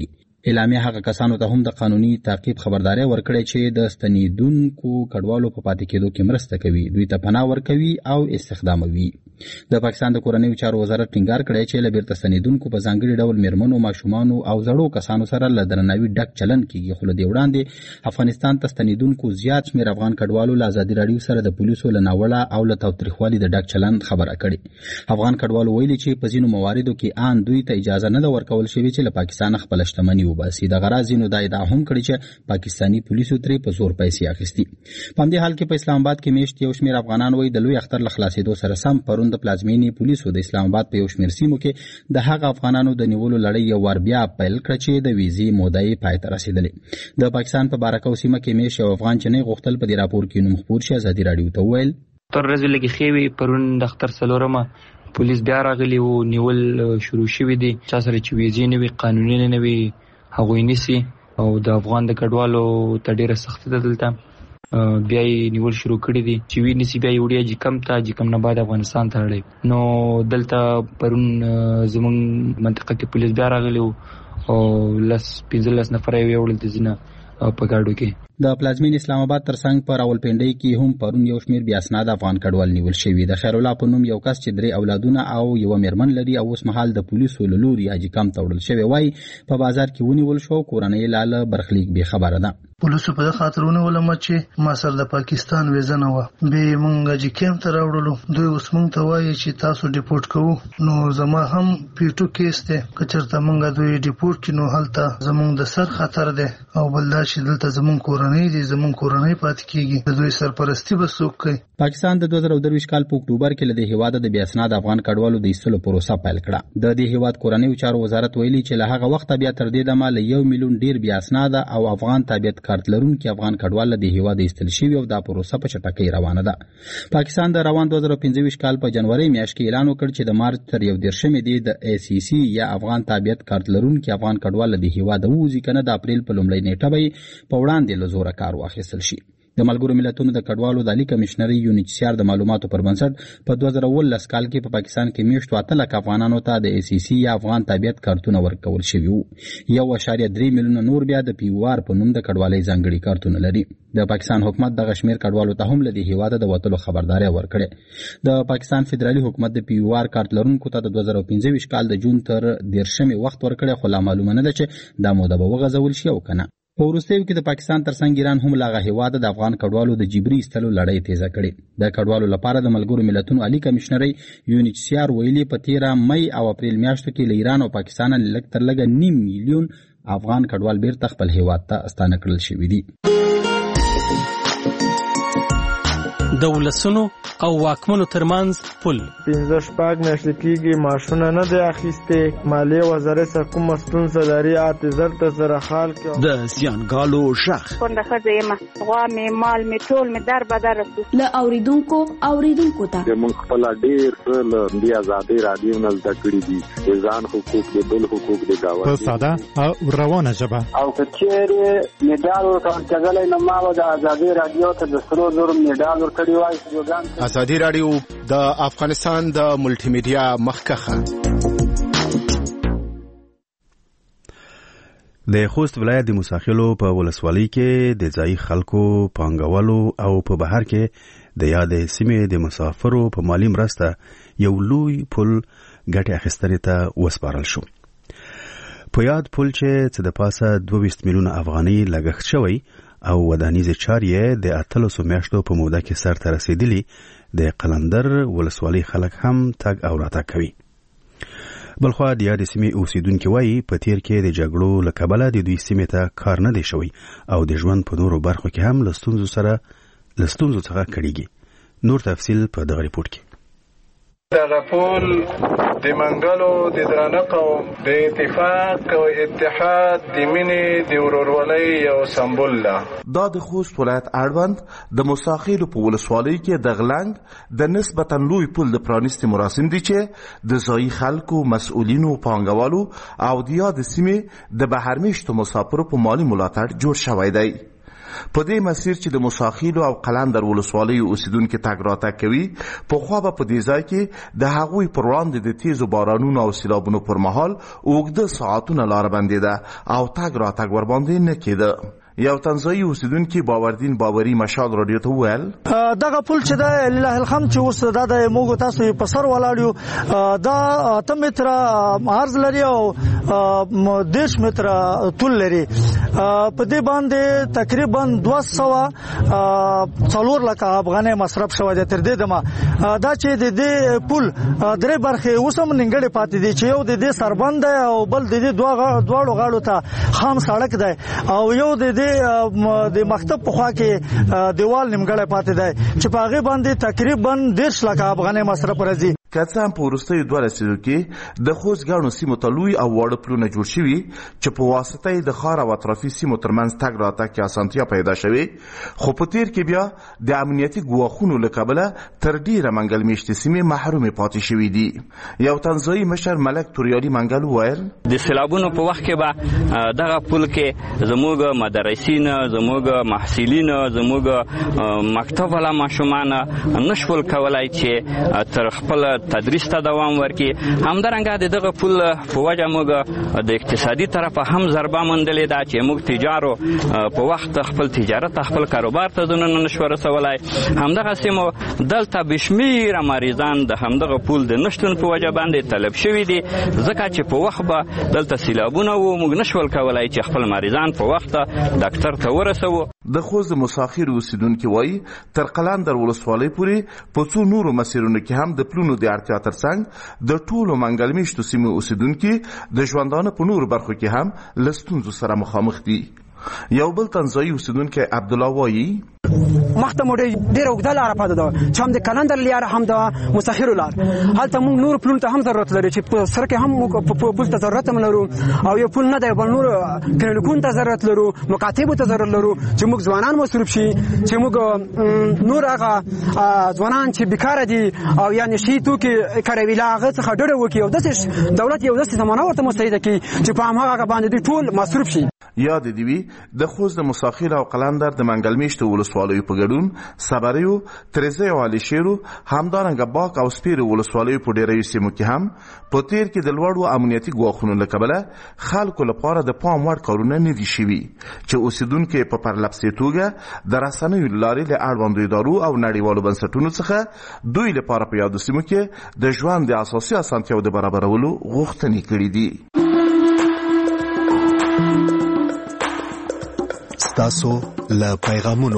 اعلامیه هغه کسانو ته هم د قانوني تعقیب خبرداري ورکړې چې د ستنیدونکو کډوالو په پاتې کېدو کې مرسته کوي، دوی ته پناه ورکوي او استخداموي. د پاکستان د کورنیو چارو وزارت ټینګار کړی چې له بیرته ستنیدونکو په ځانګړي ډول میرمنو، ماشومانو او زړو کسانو سره له درناوي ډک چلند کیږي. خو له دې وړاندې افغانستان ته ستنیدونکو زیات شمېر افغان کډوالو له ازادي راډیو سره د پولیسو له ناوړه او له تاوتریخوالي د ډک چلند خبره کړې. افغان کډوالو ویلي چې په ځینو مواردو کې ان دوی ته اجازه نه ده ورکول شوې چې له پاکستان خپل شتمني وباسي. د غرض ځینو دا ادعا هم کړې چې پاکستاني پولیسو ترې په زور پیسې اخیستي. په همدې حال کې په اسلام آباد کې میاشت یو شمېر افغانان وایي د لوی اختر له خلاصېدو سره سم پرون د پلازمینې پولیسو د اسلام آباد په یو شمېر سیمو کې د هغه افغانانو د نیولو لړۍ یو وار بیا پیل کړه چې د ویزې موده یې پای ته رسېدلې. د پاکستان په بارکو سیمه کې میاشت یو افغان چې نه غوښتل په دې راپور کې نوم خپور شي ازادي راډیو ته وویل تر ورځې لږې ښې وې، پرون د اختر څلورمه پولیس بیا راغلي وو، نیول شروع شوي دي. چا سره چې ویزې نه وي، قانوني نه وي، هغوی نیسي او د افغان د کډوالو ته ډېره سختي ده دلته. بیا یې نیول شروع کړي دي چې وی نیسي، بیا یې وړي جکم نه بعد افغانستان ته اړوي. نو دلته پرون زموږ منطقه کې پولیس بیا راغلي وو او 15 نفر یې وړل د ځینه په ګاډو کې. د پلازمین اسلام آباد ترڅنګ په راولپنډۍ کې هم پرون یو شمېر بې اسناده افغان کډوال نیول شوي. د خیر الله په نوم یو کس چې 3 اولادونه او یو میرمن لري او اوس مهال د پولیسو له لوري حاجي کمپ ته وړل شوی وای، په بازار کې ونیول شو. کورنۍ لاله برخلیک بې خبره ده. پولیسو په خاطر ونیولم چې ما سره د پاکستان ویزه نه و، به مونږ حاجي کمپ ته راوړلو. دوی اوس مونږ ته وایي چې تاسو ډیپورټ کوو. نو زما هم پیټو کیس ده، که چېرته مونږ دوی ډیپورټ کړي نو هلته زمونږ د سر خطر ده، او بل دا چې دلته زمونږ کورنۍ دي، زمونږ کورنۍ پاتې کیږي، د دوی سرپرستی به څوک کوي. پاکستان د 2023 کال په اکتوبر کې له دې هیواده د بې اسناده افغان کډوالو د ایستلو پروسه پیل کړه. د دې هیواد کورنیو چارو وزارت ویلي چې له هغه وخته بیا تر دې دمه له 1 میلیون ډیر بې اسناده او افغان تابعیت کارت لرونکي افغان کډوال له دې هیواده ایستل شوي او دا پروسه په چټکۍ روانه ده. پاکستان د روان 2025 کال په جنوري میاشت کې اعلان وکړ چې د مارچ تر 1 دی د ACC یا افغان تابعیت کارت لرونکي افغان کډوال له دې هیواده ووځي، کنه د اپریل په لومړۍ نیټه به په وړاندې له زوره کار واخیستل شي. د ملګرو ملتونو د کډوالو د عالی کمشنري UNHCR د معلوماتو پر بنسټ په 2019 کال کې په پاکستان کې میاشتو 8 لک افغانانو ته د ACC یا افغان تابعیت کارتونه ورکول شوي وو. 1.3 میلیونه نور بیا د PUR په نوم د کډوالۍ ځانګړي کارتونه لري. د پاکستان حکومت دغه شمېر کډوالو ته هم له دې هیواده د وتلو خبرداری ورکړې. د پاکستان فدرالي حکومت د PUR کارت لرونکو ته د 2015 کال د جون تر 10 وخت ورکړی، خو لا معلومه نه ده چې دا موده به وغځول شي او کنه. په وروستیو کې د پاکستان ترڅنګ ایران هم له هغه هیواده د افغان کډوالو د جبري ایستلو لړۍ تیزه کړې. د کډوالو لپاره د ملګرو ملتونو عالی کمشنري UNHCR ویلي په 13 مئی او اپریل میاشتو کې له ایران او پاکستان لږ تر لږه 9 میلیون افغان کډوال بیرته خپل هیواد ته استانه کړل شوي دي. د ولسونو او واکمنو ترمنځ پل 15 میاشتې کېږي ماشونه نه دی اخیستې، مالیې وزارت څخه کومه ستونزه لري، اعتذار ته سره حال کې د زیانګالو شخ کونډه ښځه یم، غوا مې مال مې ټول مې در بدر رسو له اوریدونکو ته موږ خپل ډېر څه له دې ازادي رادیو نه زده کړي دي، د ځان حقوق د بل حقوق د گاونډي په ساده او روانه ژبه. او که چېرې میډال ورکړل نو ما به د ازادي رادیو ته د 300 میډال ورکړی وای. ازادي رادیو د افغانستان د ملټي میډیا مخکخه. د خوست ولایت د موساخیلو په ولسوالۍ کې د ځایي خلکو پانګوالو او په بهر کې د یادې سیمې د مسافرو په مالی مرسته یو لوی پل ګټې اخیستنې ته وسپارل شو. په یاد پل چې د پاسه 22 میلیونه افغانۍ لګښت شوی او ودانیز چارې د 18 میاشتو په موده کې سر ته رسیدلی، د قلندر ولسوالۍ خلک هم تګ او راتګ کوي. بلخوا د یادې سیمې اوسیدونکي وایي په تیر کې د جګړو له کبله د دوی سیمې ته کار نه دی شوی او د ژوند په نورو برخو کې هم له ستونزو څخه کړيږي. نور تفصیل په دغه ریپورت کې. دغه پول د منګلو د درانه قوم د اتفاق او اتحاد د مینې د ورورولۍ یو سمبول ده. دا د خوست ولایت اړوند د موساخیلو په ولسوالۍ کې د غلنګ د نسبتا لوی پل د پرانیستي مراسم دي چې د ځایي خلکو، مسؤلینو، پانګوالو او د یاد سیمې د بهرمیشتو مسافرو په مالی ملاتړ جوړ شوی دی. په دې مسیر چې د موساخیلو او قلندر ولسوالۍ اوسیدونکو تګ راتګ کوي پخوا به په دې ځای کې د هغوی پر وړاندې د تیزو بارانونو او سیلابونو پر مهال اوږده ساعتونه لاره بندېده او تګ راتګ ورباندې نه کېده. یو تنزایی اوسیدونکي باوردین باوري مشال رادیو ته وویل دغه پل چې د لله الحمد چې اوس دا د موږ تاسو په سر ولاړ یو دا 8 متره عرض لري او 10 متره طول لري. په دې باندې تقریبا 204 لکه افغانۍ مصرف شوی دی. تر دې دمه دا چې د دې پل درې برخې اوس هم نیمګړې پاتې دي چې یو د دې سربند دی او بل د دې دواړو غاړو ته خام سړک دی او یو د د مکتب په خوا کې دیوال نیمګړی پاتې دی چې په هغې باندې تقریبا 10 لکه افغانۍ مصرف راځي. که څه هم په وروستیو 2 لسیزو کې د خوست ګڼو سیمو ته لوی او واړه پلونه جوړ شوي چې په واسطه یې د ښار او اطرافي سیمو ترمنځ تګ راتګ کې اسانتیا پیدا شوې، خو په تیر کې بیا د امنیتي ګواښونو له کبله تر ډیره منګل میشتې سیمې محرومې پاتې شوي دي. یو تنزایی مشر ملک توریالي منګل وویل د سیلابونو په وخت کې به دغه پل کې زموږ مدرسین، زموږ محصلین، زموږ مکتب والا ماشومان نشول کولای چې تر خپل تدریس ته دوام ورکړي. همدارنګه د دغه پل په وجه موږ د اقتصادي طرفه هم ضربه موندلې ده چې موږ تجارو په وخت خپل تجارت خپل کاروبار ته ځنونه نشو رسولای. همدغسې مو دلته بشمیره مریضان د همدغه پل د نشتون په وجه باندې طلب شوي دي، ځکه چې په وخت به دلته سیلابونه و موږ نشول کولای چې خپل مریضان په وخت ډاکټر ته ورسوو. د خوست د مساخیر اوسیدونکي وایي تر قلندر ولسوالۍ پورې په څو نورو مسیرونو کې هم د پلونو د اړتیا ترڅنګ د ټولو منګل میشتو سیمو اوسیدونکي د ژوندانه په نورو برخو کې هم له ستونزو سره مخامخ دي. یو بل تنزایی اوسیدونکی عبدالله وایي مخته مو ډېره اوږده لاره پاتې ده چې هم د قلندر لاره هم د مساخرو لار. هلته موږ نور پلونو ته هم ضرورت لري چې په سر کې هم موږ پل ته ضرورت هم لرو او یو پل نه دی بل نور کلینیکونو ته ضرورت لرو، مکاتبو ته ضرورت لرو چې موږ ځوانان مصروف شي، چې موږ نور هغه ځوانان چې بیکاره دي او یا نشي توکي کاروي له هغه څخه ډډه وکړي او داسې دولت یو داسې زمانه ورته مستعده کړي چې په هماغه باندې دوی ټول مصروف شي. یاد دی وی د خوست د مساخیر او قلندر د منګل میشتو ولسوالیو په ګډون صبریو، ترزه او علي شیرو همدارنګه باک او سپیرو ولسوالیو په ډیرو سیمو کې هم په تیر کې د لوړو امنیتي ګواښونو له کبله خلکو لپاره د پام وړ کارونه نه دي شوي چې اوسیدونکو په پرلپسې توګه د رسنیو لارې له اړوندو ادارو او نړیوالو بنسټونو څخه دوی لپاره په یادو سیمو کې د ژوند د اساسي اسانتیاو د برابرولو غوښتنې کړې دي. تاسو له پیغامونو.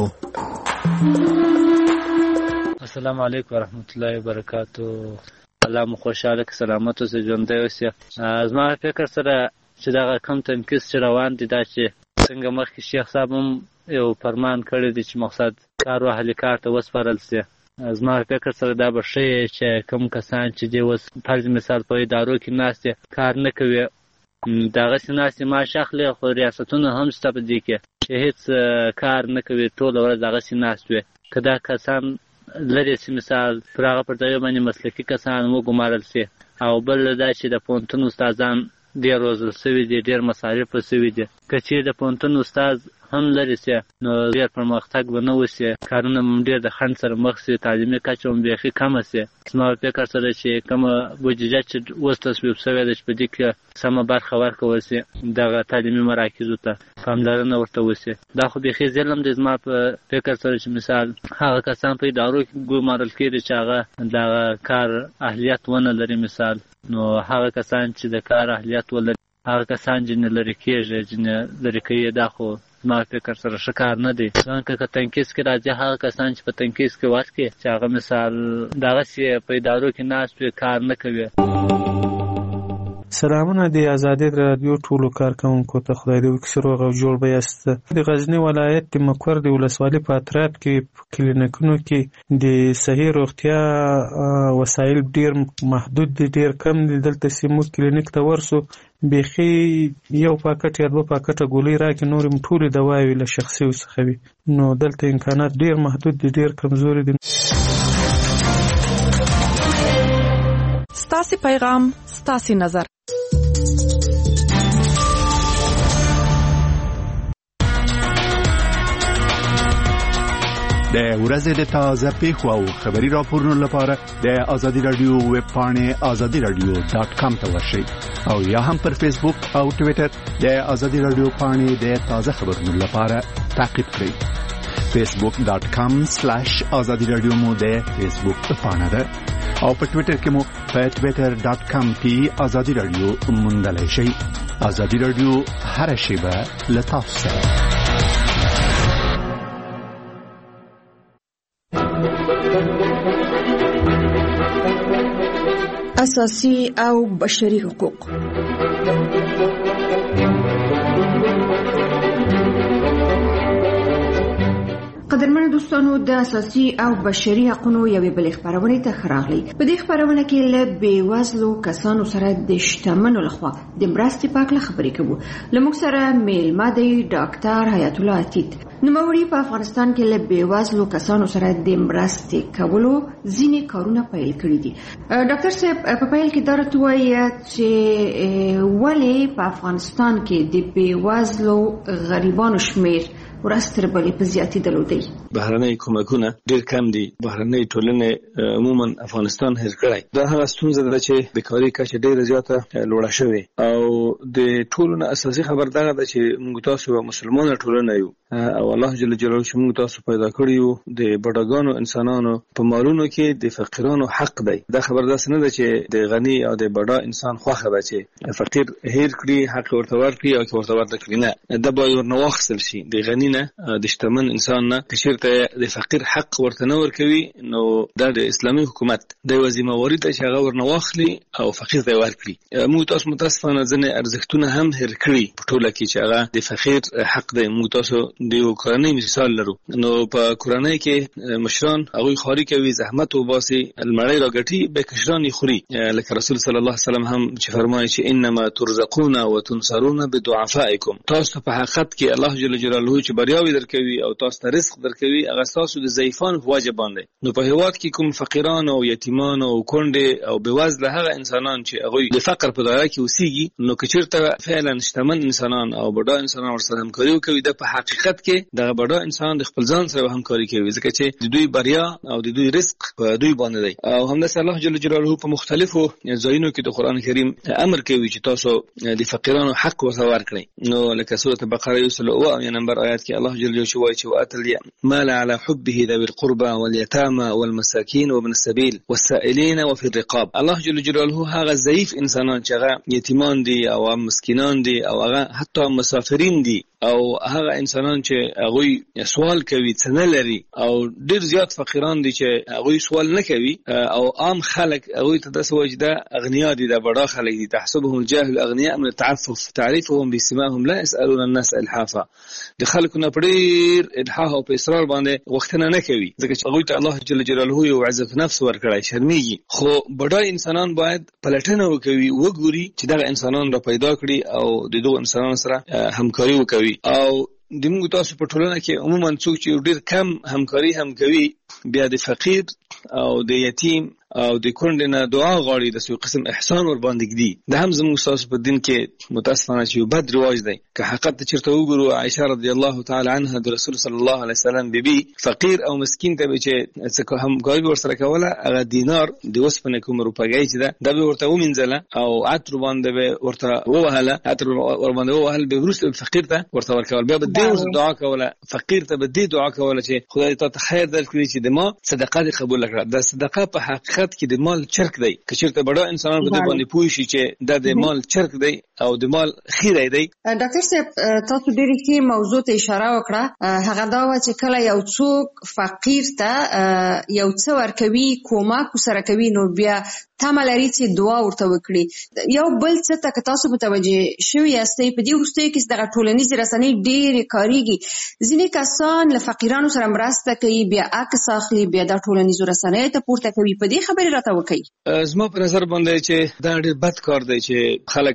السلام علیکم ورحمت الله وبرکاتہ. الله مو خوشاله که سلامت اوسئ، ژوندی اوسئ. زما فکر سره چې دغه کم تنکیس چې روان دي دا چې څنګه مخکې شیخ صاحب هم یو فرمان کړی دی چې مقصد کار واهلي کار ته وسپارل سي. زما فکر سره دا به ښه چې کوم کسان چې دی اوس فرض مثال په ادارو کې ناست کار نه کوي دغسې ناستې معاش اخلي، خو ریاستونه هم شته په دې کې چې هېڅ کار نه کوي، ټوله ورځ دغسې ناست وي. که دا کسان لرې سي مثال پر هغه پر ځایو باندې مسلکي کسان وګمارل سي، او بل دا چې د پوهنتون استادان ډېر روزل سوي دي، ډېر مصارف سوي دي. که چیرې د پوهنتون استاد هم لرې سي نو ډېر پرمختګ به نه وسي، کارونه هم ډېر د خنډ سره مخ سي، تعلیمي کچه هم بیخي کمه سي. زما فکر سره چې کومه بودیجه چې اوس تصویب سوې ده چې په دې کې سمه برخه ورکول سي، دغه تعلیمي مراکزو ته پاملرنه ورته وسي. دا خو بیخي ظلم دی زما په فکر سره چې مثال هغه کسان په ادارو کې ګمارل کېږي چې هغه دغه کار اهلیت ونه لري مثال، نو هغه کسان چې د کار اهلیت ولري هغه کسان جنې لرې کېږي، جنې لرې کوي. دا خو زما فکر سره ښه کار نه دی. ځکه که تنکیس کې راځي هغه کسان چې په تنکیس کې ورکړي چې هغه مثال دغسې په ادارو کې ناست وي کار نه کوي. سلامونه د ازادي رادیو ټولو کارکونکو ته، خدای دې وکړي روغ او جوړ به یاست. د غزنی ولایت د مکور د ولسوالۍ په اطراف کې کلینیکونو کې د صحي روغتیا وسایل ډیر محدود دي، ډیر کم دي. دلته سیمو کلینیک ته ورسو بیخي یو پاکټ یا 2 پاکټه ګولۍ راکې، نورې ټولې دواوې له شخصي څخه وي. نو دلته امکانات ډیر محدود دي، ډیر کمزوري دي. ستاسې پیغام ستاسې نظر. د ورځې د تازه پیښو او خبري راپورونو لپاره د آزادي رادیو ویب پاڼه azadiradio.com ته ورشئ او یا هم پر فیسبوک او ټوئیټر د آزادي رادیو پاڼه د تازه خبرونو لپاره تعقیب کړئ. facebook.com/azadiradio مو د فیسبوک پاڼه ده او په ټوئیټر کې مو په twitter.com/azadiradio موندلای شئ. آزادي رادیو هر شیبه له تاسو سره. اساسي او بشري حقوق. قدرمن دوستانو، د اساسي او بشري حقوقو یوې بلې خبرونه ته خراغلي. په دې خبرونه کې له بیوزلو کسانو سره د شتمنو لخوا د مرستې په اړه خبرې کوو. لموږ سره میلمه دی ډاکټر حیات الله عتیق. نوموړي په افغانستان کې له بیوزلو کسانو سره د مرستې کولو ځینې کارونه پیل کړي دي. ډاکټر صاحب، په پیل کې دا راته وایي چې ولې په افغانستان کې د بیوزلو غریبانو شمیر ورستر بلې په زیاتېدلو دی؟ بهرنۍ کومکونه ډېر کم دي. بهرنۍ ټولنې عموما افغانستان هېر کړی. دا هغه ستونزه ده چې بیکاري کچه ډېره زیاته لوړه شوې او د ټولو نه اساسي خبر دغه ده چې موږ تاسو یو مسلمانه ټولنه یو او الله جل جلاله چې موږ تاسو پیدا کړی یو د بډاګانو انسانانو په مالونو کې د فقیرانو حق دی. دا خبر داسې نه ده چې د غني او د بډا انسان خوښه ده چې فقیر هېر کړي، حق ورته ورکړي او ورته ورته کړي. نه، دا باید ورنه واخیستل شي. د غني نه، د شتمن انسان نه که چېرته د فقیر حق ورته نه ورکوي، نو دا د اسلامي حکومت د یوه ذمهواري ده چې هغه ورنه واخلي او فقیر ته یې ورکړي. موږ تاسو متاسفانه ځینې ارزښتونه هم هېر کړي په ټوله کې چې هغه د فقیر حق دی. موږ تاسو د یو کورنۍ مثال لرو. نو په کورنۍ کې مشران هغوی خواري کوي، زحمت وباسي، المړۍ راګټي، به کشران یې خوري. لکه رسول صلی الله علیه وسلم هم چې فرمایي چې انما ترزقون وتنصرون بدعفائکم. تاسو په حقیقت کې الله جل جلاله چې بریاوي درکوي او تاسو ته رزق درکوي، هغه تاسو د ضعیفانو په وجه باندې. نو په هېواد کې کوم فقیران او یتیمان او کونډې او بېوزله هغه انسانان چې هغوی د فقر په دایره کې اوسېږي، نو که چېرته فعلا شتمن انسانان او بډا انسانان ورسره همکاري وکوي، دا په حقیقت کې دغه بډا انسان د خپل ځان سره همکاري کوي، ځکه چې د دوی بریا او د دوی رزق په دوی باندې دی. او همداسې الله جل جلاله په مختلفو ځایونو کې د قرآن کریم امر کوي چې تاسو د فقیرانو حق ورته ورکړئ. نو لکه سورة بقره 107 نمبر آیات کې الله جل جلاله وایي چې وآتى المال على حبه ذوي القربى واليتامى والمساكين وابن السبيل والسائلين وفي الرقاب. الله جل جلاله هغه ضعیف انسانان چې هغه یتیمان دي او مسکینان دي او هغه حتی مسافرین دي او هغه انسانان چې هغوی سوال کوي څه نه لري او ډېر زیات فقیران دي چې هغوی سوال نه کوي او عام خلک هغوی ته داسې وایي چې دا اغنیا دي، دا بډا خلک دي. تحسبهم الجاهل اغنیاء من التعفف تعرفهم بسماهم لا يسألون الناس الحافا. د خلکو نه په ډېر الحاح او په اصرار باندې غوښتنه نه کوي، ځکه چې هغوی ته الله جل جلاله یو عزت نفس ورکړی، شرمېږي. خو بډا انسانان باید پلټنه وکوي، وګوري چې دغه انسانان را پیدا کړي او د دغو انسانانو سره همکاري وکوي. او د موږ تاسو په ټولنه کې عموما څوک چې ډېر کم همکاري هم کوي، بیا د فقیر او د یتیم او د کونډې نه دعا غواړي، د یو قسم احسان ور باندې ږدي. دا هم زموږ تاسو په دین کې متاسفانه چې یو بد رواج دی. که حقیقت ته چېرته وګورو، عایشه رضی الله تعالی عنها د رسول صلی الله علیه وسلم بیبي فقیر او مسکین ته به چې څه همکاري به ورسره کوله، هغه دینار د اوسپنې کوم روپګۍ چې ده دا به ورته ومینځله او عطر باندې به ورته ووهله، عطر ور باندې ووهل، به وروسته فقیر ته ورته ورکول. بیا به دې دعا کوله، فقیر ته به دې دعا کوله چې خدای تا ته خیر درکړي چې د ما صدقه دې قبول کړه. دا صدقه په حقیقت کې د مال چرک دی. که چېرته بډا انسانان په دې باندې پوه شي چې دا د مال چرک دی او د مال خیری دی. ډاکټر صاحب، تاسو ډېرې ښې موضوع ته اشاره وکړه. هغه دا وه چې کله یو څوک فقیر ته یو څه ورکوي، کومک ورسره کوي، نو بیا تمه لري چې دعا ورته وکړي. یو بل څه ته که تاسو متوجه شوي یاستئ، په دې وروستیو کې دغه ټولنیزې رسنۍ ډېرې کارېږي. ځینې کسان له فقیرانو سره مرسته کوي، بیا عکس اخلي، بیا دا ټولنیزو رسنیو ته پورته کوي. په دې خبرې راته وکړئ. زما په نظر باندې چې دا ډېر بد کار دی چې خلک همکاري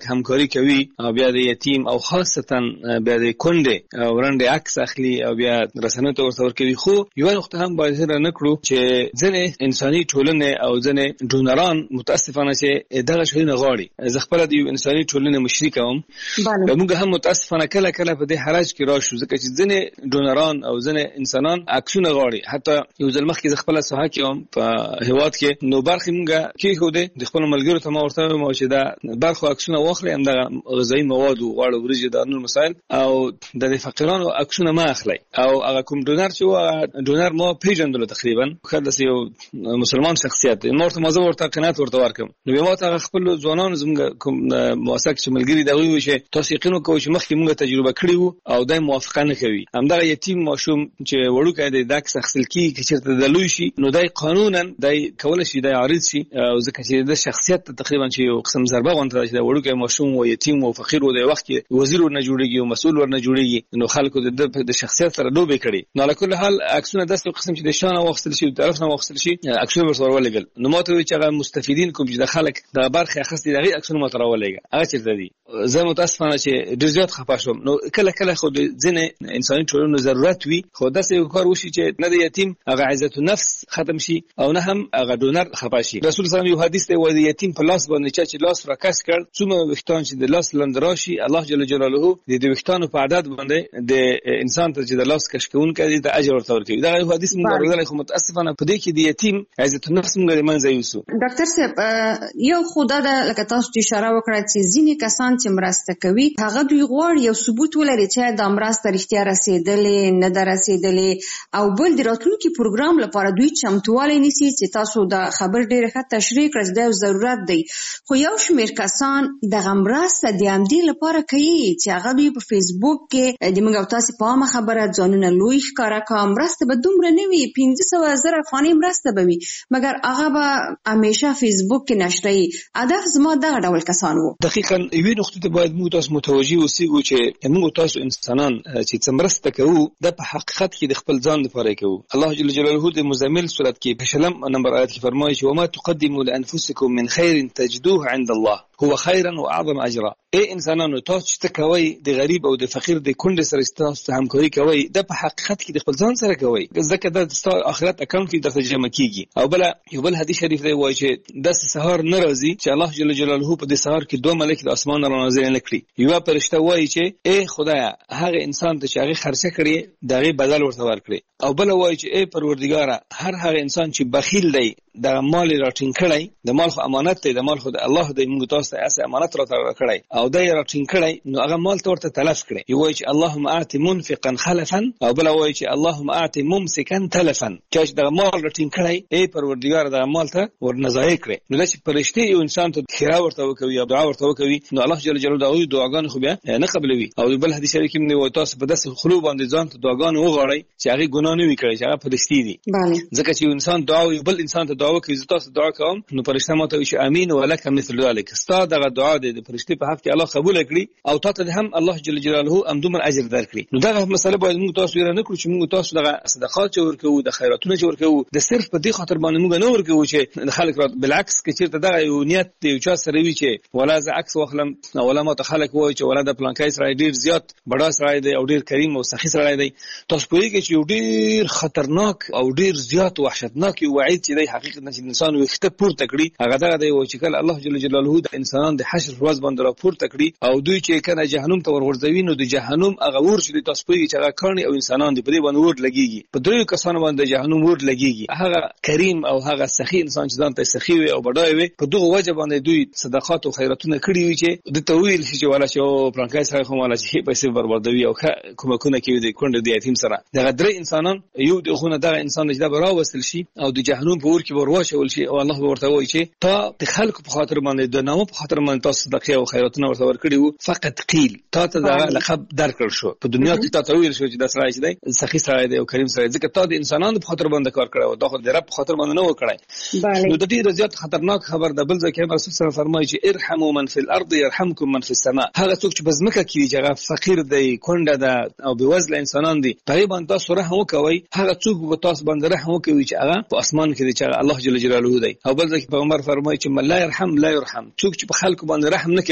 کوي او بیا د یتیم او خاصتا بیا د کونډې او رنډې عکس اخلي او بیا رسنیو ته ورته ورکوي. خو یو نقطه هم باید هېره نه کړو چې ځینې انساني ټولنې او ځینې ډونران متاسفانه چې دغه شیونه غواړي. زه خپله د یو انساني ټولنې مشري کوم. موږ هم متاسفانه کله کله په دې حرج کې راشو ځکه چې ځینې ډونران او ځینې انسانان عکسونه غواړي. حتی یو ځل مخکې زه خپله ساحه کې وم په هېواد کې، نو برخې موږ کېښودې د خپلو ملګرو ته ما ورته وویل چې دا برخو عکسونه واخلئ، همدغه غذایي مواد و غوړ وریجې دا نور مسایل او د فقیرانو عکسونه مه اخلئ. او هغه کوم ډونر چې و هغه ډونر ما پېژندلو تقریبا ښه داسې یو مسلمان شخصیت دی. ما ورته قناعت ورته ورکړم. نو بیا ما ته هغه خپلو ځوانانو زموږ کوم موثق چې ملګري د هغوی وویل چې تاسو یقین وکوئ چې مخکې موږ تجربه کړې وو او دی موافقه نه کوي. همدغه یتیم ماشوم چې وړوکی دی د عکس اخیستل کېږي که چېرته د لوی شي نو دی قانونا دی کولی شي دی عارض شي، ځکه چې د شخصیت ته تقریبا چې یو قسم ضربه غونډه ده چې د وړوکی ماشوم و یتیم و فقیر و د وخت کې وزیر ورنه جوړېږي او مسؤل ورنه جوړېږي، نو خلکو د شخصیت سره لوبې کړي. نو علی کل حال عکسونه داسې یو قسم چې د شا نه واخیستل شي د طرف نه واخیستل شي عکسونه ورته ورولېږل. نو ما ته وویل چې هغه مستفیدین کوم چې د خلک دغه برخې اخیستې د هغې عکسونه ما ته راولېږه هغه چېرته دي. زه متاسفانه چې ډېر زیات خفه شوم. نو کله کله خو د ځینې انساني ټولنو ضرورت وي خو داسې یو کار وشي چې نه د یتیم هغه عزت النفس ختم شي او نه هم هغه ډونر خفه شي. رسول صلی الله علیه وسلم یو حدیث دی وایي د یتیم په لاس باندې چا چې لاس راکش کړ څومره ویښتان چې د لاس لاندې راشي الله جل جلاله د دې ویښتانو په عدد باندې د انسان ته چې د لاس کش کوونکی دی د اجر ورته ورکوي. دغه یو حدیث موږ اورېدلی خو متاسفانه په دې کې د یتیم عزت النفس موږ د منځه یوسو. ډاکټر صاحب یو خو دا ده لکه تاسو چې اشاره وکړه چې ځینې کسان چې مرسته کوي هغه دوی غواړي یو ثبوت ولري چې دا مرسته رښتیا رسېدلې نه ده رسېدلې، او بل د راتلونکي پروګرام لپاره دوی چمتووالی نیسي چې تاسو دا خبر ډېره ښه تشریح کړه چې دا یو ضرورت دی. خو یو شمېر کسان دغه مرسته د همدې لپاره کوي چې هغه دوی په فیسبوک کې د موږ او تاسې په عامه خبره ځانونه لوی ښکاره کړه، مرسته به دومره نه وي 500,000 افغانۍ مرسته به وي مګر هغه به همیشه فیسبوک کې نشروي. هدف زما دغه ډول کسان وو. دقیقاً یوې نقطې ته باید موږ تاسو متوجه اوسېږو چې موږ تاسو انسانان چې څه مرسته کوو دا په حقیقت کې د خپل ځان لپاره کوو. الله جل جلاله د مزمل سورت کې په 6 نمبر آیت کې فرمایي چې وما تقدموا لانفسکم من خیر تجدوه عند الله هو خیرا واعظم اجرا. ای انسانانو تاسو چې کوي د غریب او د فقیر د کونډې سره تاسو همکاري کوي دا په حقیقت کې د خپل ځان سره کوي ځکه دا د آخرت اکاونټ کې درته جمع کیږي. او یو بل حدیث شریف دی وایي چې د سحر نه راځي چې الله جل جلاله په دې سحر کې 2 ملائکه د اسمان را نازل نه کړي. یو فرشته وایي چې ای خدایا هغه انسان ته چې هغه خرڅه کړي دغه بدل ورته ورکړي. او بل وایي چې ای پروردګاره هغه انسان چې بخیل دی د مال راټینګ کړي د مال خو امانت دی د مال خو د الله د موږ تاسو ته امانت راته کړی او د راټینګ کړي نو هغه مال ورته تلف کړي. یو وایي چې اللهم اعط منفقا خلفا او بل وایي چې اللهم اعط ممسكا تلفا. چې د مال راټینګ کړي ای پروردګار د مال ته ورنځای کړي. نو چې فرشتي یو انسان ته خیره ورته وکوي او دعا ورته وکوي نو الله جل جلاله دغه دعاګانې خو بیا نه قبلوي. او بل حدیث شریف کې موږ تاسو په داسې خلو باندې ځان ته دعاګانې وغواړئ چې هغه ګناه نه وي کړی چې هغه فرشتي دي. ځکه چې انسان دعا وي بل انسان ته دعا کوي تاسو دعا کوم نو فرشته ماته وي چې امين ولک مثل ذلك. ستا دغه دعا د فرشتي په حق کې الله قبول کړي او تاسو هم الله جل جلاله امدومر اجر درکړي. نو دغه مسله باید موږ تاسو یې نه کړو چې موږ تاسو دغه صدقات چې ورکوو د خیراتونه چې ورکوو د صرف په دې خاطر باندې موږ نه ورکوو چې خلک بالعکس کې چیرته دغه یو نیت دی چې سره وی چې ولا ز عکس واخلم ولا ما ته خلک وایي چې ولا د پلانکای سره ډیر زیات بڑا سره دی او ډیر کریم او سخی سره دی. تاسو په دې کې چې ډیر خطرناک او ډیر زیات وحشتناک وعید چې دی حقیقت نه انسان وخته پورته کړی هغه دغه دی چې کله الله جل جلاله د انسانان د حشر ورځ باندې را پورته کړی او دوی چې کنه جهنم ته ورغورځوي نو د جهنم هغه ور چې تاسو په چې هغه کړنی او انسانان دی په دې باندې ور لګيږي په دریو کسانو باندې جهنم ور لګيږي. هغه کریم او هغه سخی انسان چې ځان ته سخی وي او بډای وي په دغه وجه باندې دوی صدقات او خیراتونه کړی وي چې د تویل چې ولا چې پرانکای سره کوم ولا چې پیسې بربادوي او کومکونه کوي د کونډې د یتیم سره دغه درې انسانان یو دغه دغه انسان چې دا راوستل شي او د جهنم په ور کې ورواچول شي او الله ورته وایي چې تا د خلکو په خاطر باندې د نامو په خاطر باندې تاسو صدقه او خیراتونه ورته ورکړي وو فقط قیل تا ته دا لقب درکړ شو په دنیا کې تا ته ویل شو چې دا سړی دی سخی سړی دی او کریم سړی ځکه تا د انسانانو په خاطر باندې کار کړو دا خو د رب په خاطر باندې نه وکړای. نو د دې رضایت خطرناک خبر د بل ځکه رسول صلی الله علیه وسلم فرمایي چې ارحموا من فی الارض يرحمكم من فی السماء. هغه څوک چې بزمکه کې چې هغه فقیر دی کونډه ده او بېوزله انسانان دي تقریبا تاسو رحم وکوي هغه څوک به تاسو باندې رحم وکوي چې هغه په اسمان کې دی چې الله جل جلاله دی. او بل ځکه پیغمبر فرمایي چې من لا يرحم لا يرحم. څوک چې په خلکو باندې رحم نه کوي الله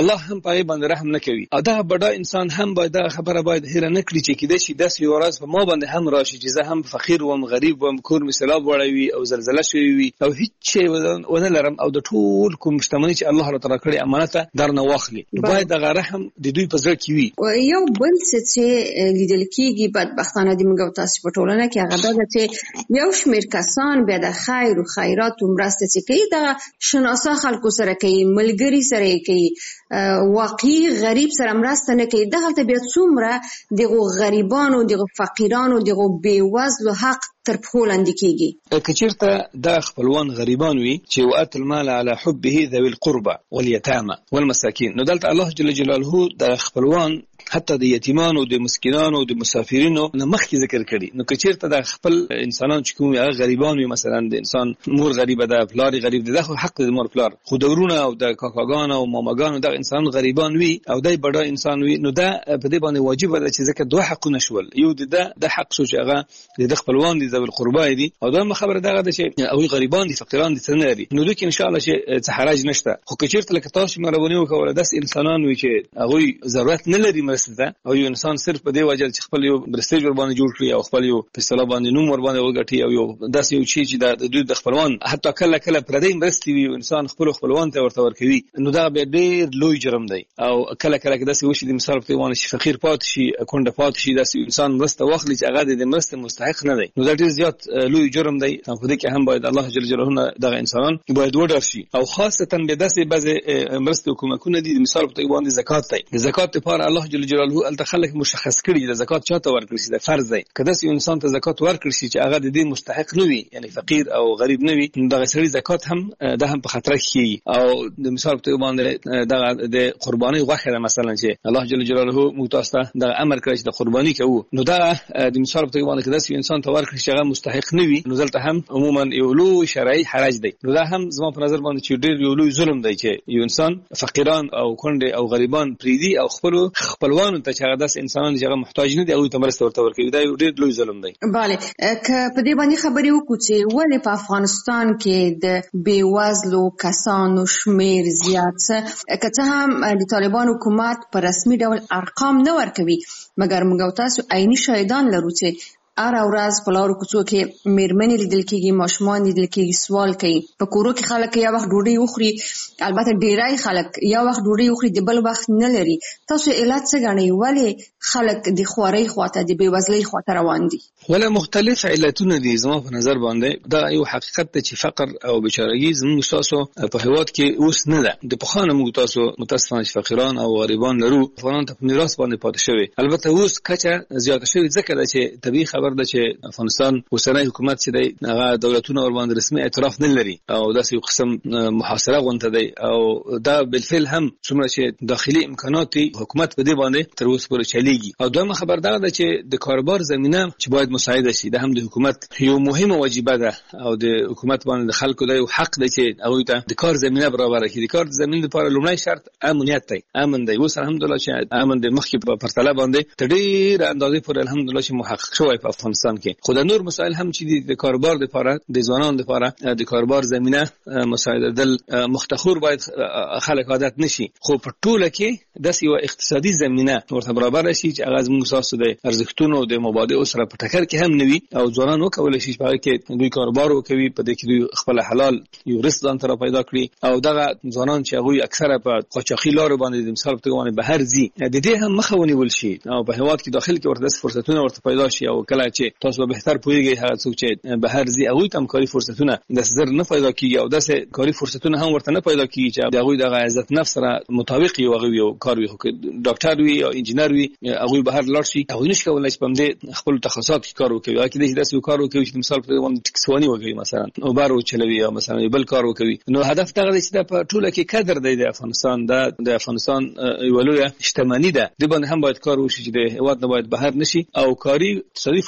الله هم پای باندې رحم نه کوي. او دا بډا انسان هم باید دا خبره باید هیر نه کړي چې کېدای شي داسې یو ورځ په ما باندې هم راشي چې زه هم فقیر وم، غریب وم، کور مې سیلاب وړی وي او زلزله شوې وي او هیڅ شی ونه لرم او د ټول کوم شتمنۍ چې الله تعالی کړې امانت درنه واخلي. باید دغه رحم د دوی په زړه کې وي. یو بل څه چې لیدل کېږي بدبختانه د موږ تاسو په ټولنه کې هغه دا چې یو شمېر کسان بیا د خیر او خیرات او مرسته چې کوي دغه شناسا خلکو سره کوي، ملګري سره کوي، واقعي غریب سره مرسته نه کوي. دغه ته بیا څومره دغه غریبانو، دغه فقیرانو، دغه بیوزلو حق تر پښو لاندې کېږي. که چېرته دا خپلوان غریبان وي چې وآت المال على حبه ذوي القربى واليتامى والمساکین، نو دلته الله جل جلاله د خپلوان حتی د یتیمانو، د مسکینانو، د مسافرینو نه مخکې ذکر کړي. نو که چېرته د خپل انسانان چې کوم هغه غریبان وي، مثلا د انسان مور غریبه ده، پلار غریب ده، خو حق د مور پلار، خو د ورونه او د کاکاګانو او ماماګانو دغه انسان غریبان وي او دای بډا انسان وي، نو دا په دې باندې واجب ده چې ځکه دوه حقونه شول. یو د حق شو چې هغه د خپلوان دي، ذوي القربى دي، او دا خبره دغه ده چې او غریبان دي، فقیران دي، څه نه لري. نو دوی کې ان شاء الله چې څه حرج نشته. خو که چېرته لکه تاسو مهرباني وکړه داس انسانان وي چې هغه ضرورت نه لري مرسته، او یو انسان صرف په دې وجه چې خپل یو برستیج ور باندې جوړ کړي او خپل یو په اصطلاح باندې نوم ور باندې وګټي او یو داس یو شی چې د دوی د خپلوان حتی کله پردی مرستي وي انسان خپلوان ته ورته ورکوي، نو دا به ډېر لوی جرم دی. او کله داسې وشي د مثال په توګه چې فقیر پات شي، کونډه پات شي، داسې انسان مرسته واخلي چې هغه د مرسته مستحق نه دی، نو دا ډېر زیات لوی جرم دی. او په دې کې هم باید الله جل جلاله دغه انسانان باید وډار شي. او خاصتا به داسې بعض مرسته حکومتونه دي، مثال په توګه باندې زکات دی. د زکات لپاره الله جل جلاله التخلق مشخص کړي د زکات چاته ورکړي چې د فرض دی. کله چې انسان ته زکات ورکړي چې هغه د دې مستحق نه وي، یعنی فقیر او غریب نه وي، دغه سړي زکات هم په خطر کې. او د مثال په توګه باندې دغه د قرباني غوښه مثلا چې الله جل جلاله موږ تاسو ته د امر کړی چې د قرباني کوو، نو دا د مثال په توګه باندې کله چې انسان ته ورکړي چې هغه مستحق نه وي، نو دلته هم عموما یو لوی شرعي حرج دی. نو دا هم زما په نظر باندې چې ډېر یو لوی ظلم دی چې یو انسان فقیران او کونډه او غریبان پریدي او خپلوانو ته چې هغه داس انسانان چې هغه محتاج نه دي او ته مرسته ورته ورکوي، دا یو ډېر لوی ظلم دی. bale که په دې باندې خبرې وکړو چې ولې په افغانستان کې د بیوزلو کسانو شمیر زیات که څه هم د طالبان حکومت په رسمي ډول ارقام نه ورکوي، مګر موږ تاسو عیني شاهدان لرو چې هر ورځ په لارو کوڅو کې میرمنې لیدل کېږي، ماشومان لیدل کېږي، سوال کوي. په کورو کې خلک یا وخت ډوډۍ وخوري، البته ډیری خلک یا وخت ډوډۍ وخوري د بل وخت نه لري. تاسو علت څه ګڼئ ولې خلک د خوارۍ خواته، د بېوزلۍ خواته روان دي؟ ولا مختلف علتونه دي. زما په نظر باندې دا یو حقیقت دی چې فقر او بیچارهګي زموږ تاسو په هیواد کې اوس نه ده. د پخوانه موږ تاسو متاسفانه فقیران او غریبان لرو، افغانان ته په میراث باندې پاتې شوی. البته اوس کچه زیاته شوی ځکه چې طبيعي خبر ده چې افغانستان اوسنی حکومت چې دی هغه دولتونه ور باندې رسمي اعتراف نه لري او داسې یو قسم محاصره غونډه دی. او دا بالفعل هم څومره چې داخلي امکانات حکومت په دې باندې تر اوسه پورې چلیږي. او دویمه خبر ده چې د کاروبار زمينه چې باید مساعده شي، دا هم د حکومت یو مهمه واجبه ده او د حکومت باندې د خلکو د یو حق دی چې هغه ته د کار زمينه برابر کړي. د کار زمينه لپاره لومړی شرط امنیت دی. امن دی. اوس الحمدلله چې امن د مخکې په پرتله باندې تدیر اندازې پورې الحمدلله چې محقق شوی په افغانستان کې. خو د نور مسائل هم چې د کاروبار لپاره د ځوانانو لپاره د کاروبار زمينه مساعده دل مختخور باید خلک عادت نشي. خو په ټوله کې د یو اقتصادي زمينه ورته برابر شي چې هغه زموږ اساس د ارزښتونو د مبادئ سره په ټکر کې هم نوي او ځوانان وکولای شي په کې دوی کاروبار وکوي، په دې کې دوی خپل حلال یو رزق ځان ته پیدا کړي. او دغه ځوانان چې هغه اکثره په قاچاقي لارو باندې د مثال په توګه بهر ځي، د دې هم مخه ونیول شي او په هیواد کې داخل کې ورته فرصتونه ورته پیدا شي. او کله چې تاسو به بهتر پوهیږئ هغه څوک چې بهر ځي هغه هم کاری فرصتونه د زر نه پیدا کیږي او داسې کاری فرصتونه هم ورته نه پیدا کیږي چې هغه د عزت نفس سره مطابق یو هغه یو کار وي، ډاکټر وي او انجینر وي، هغه بهر لاړ شي، هغه نشي کولای چې په دې خپل تخصصات کې کار وکړي. هغه دې داسې کار وکړي چې مثال په توګه ټکسوانی وکړي، مثلا او بارو چلوي او مثلا بل کار وکړي. نو هدف دا دی چې په ټوله کې قدر دی د افغانستان د افغانستان یو لوی شتمنۍ ده. د باندې هم باید کار وشي چې د هیواد نه باید بهر نشي او کاری اقتصادي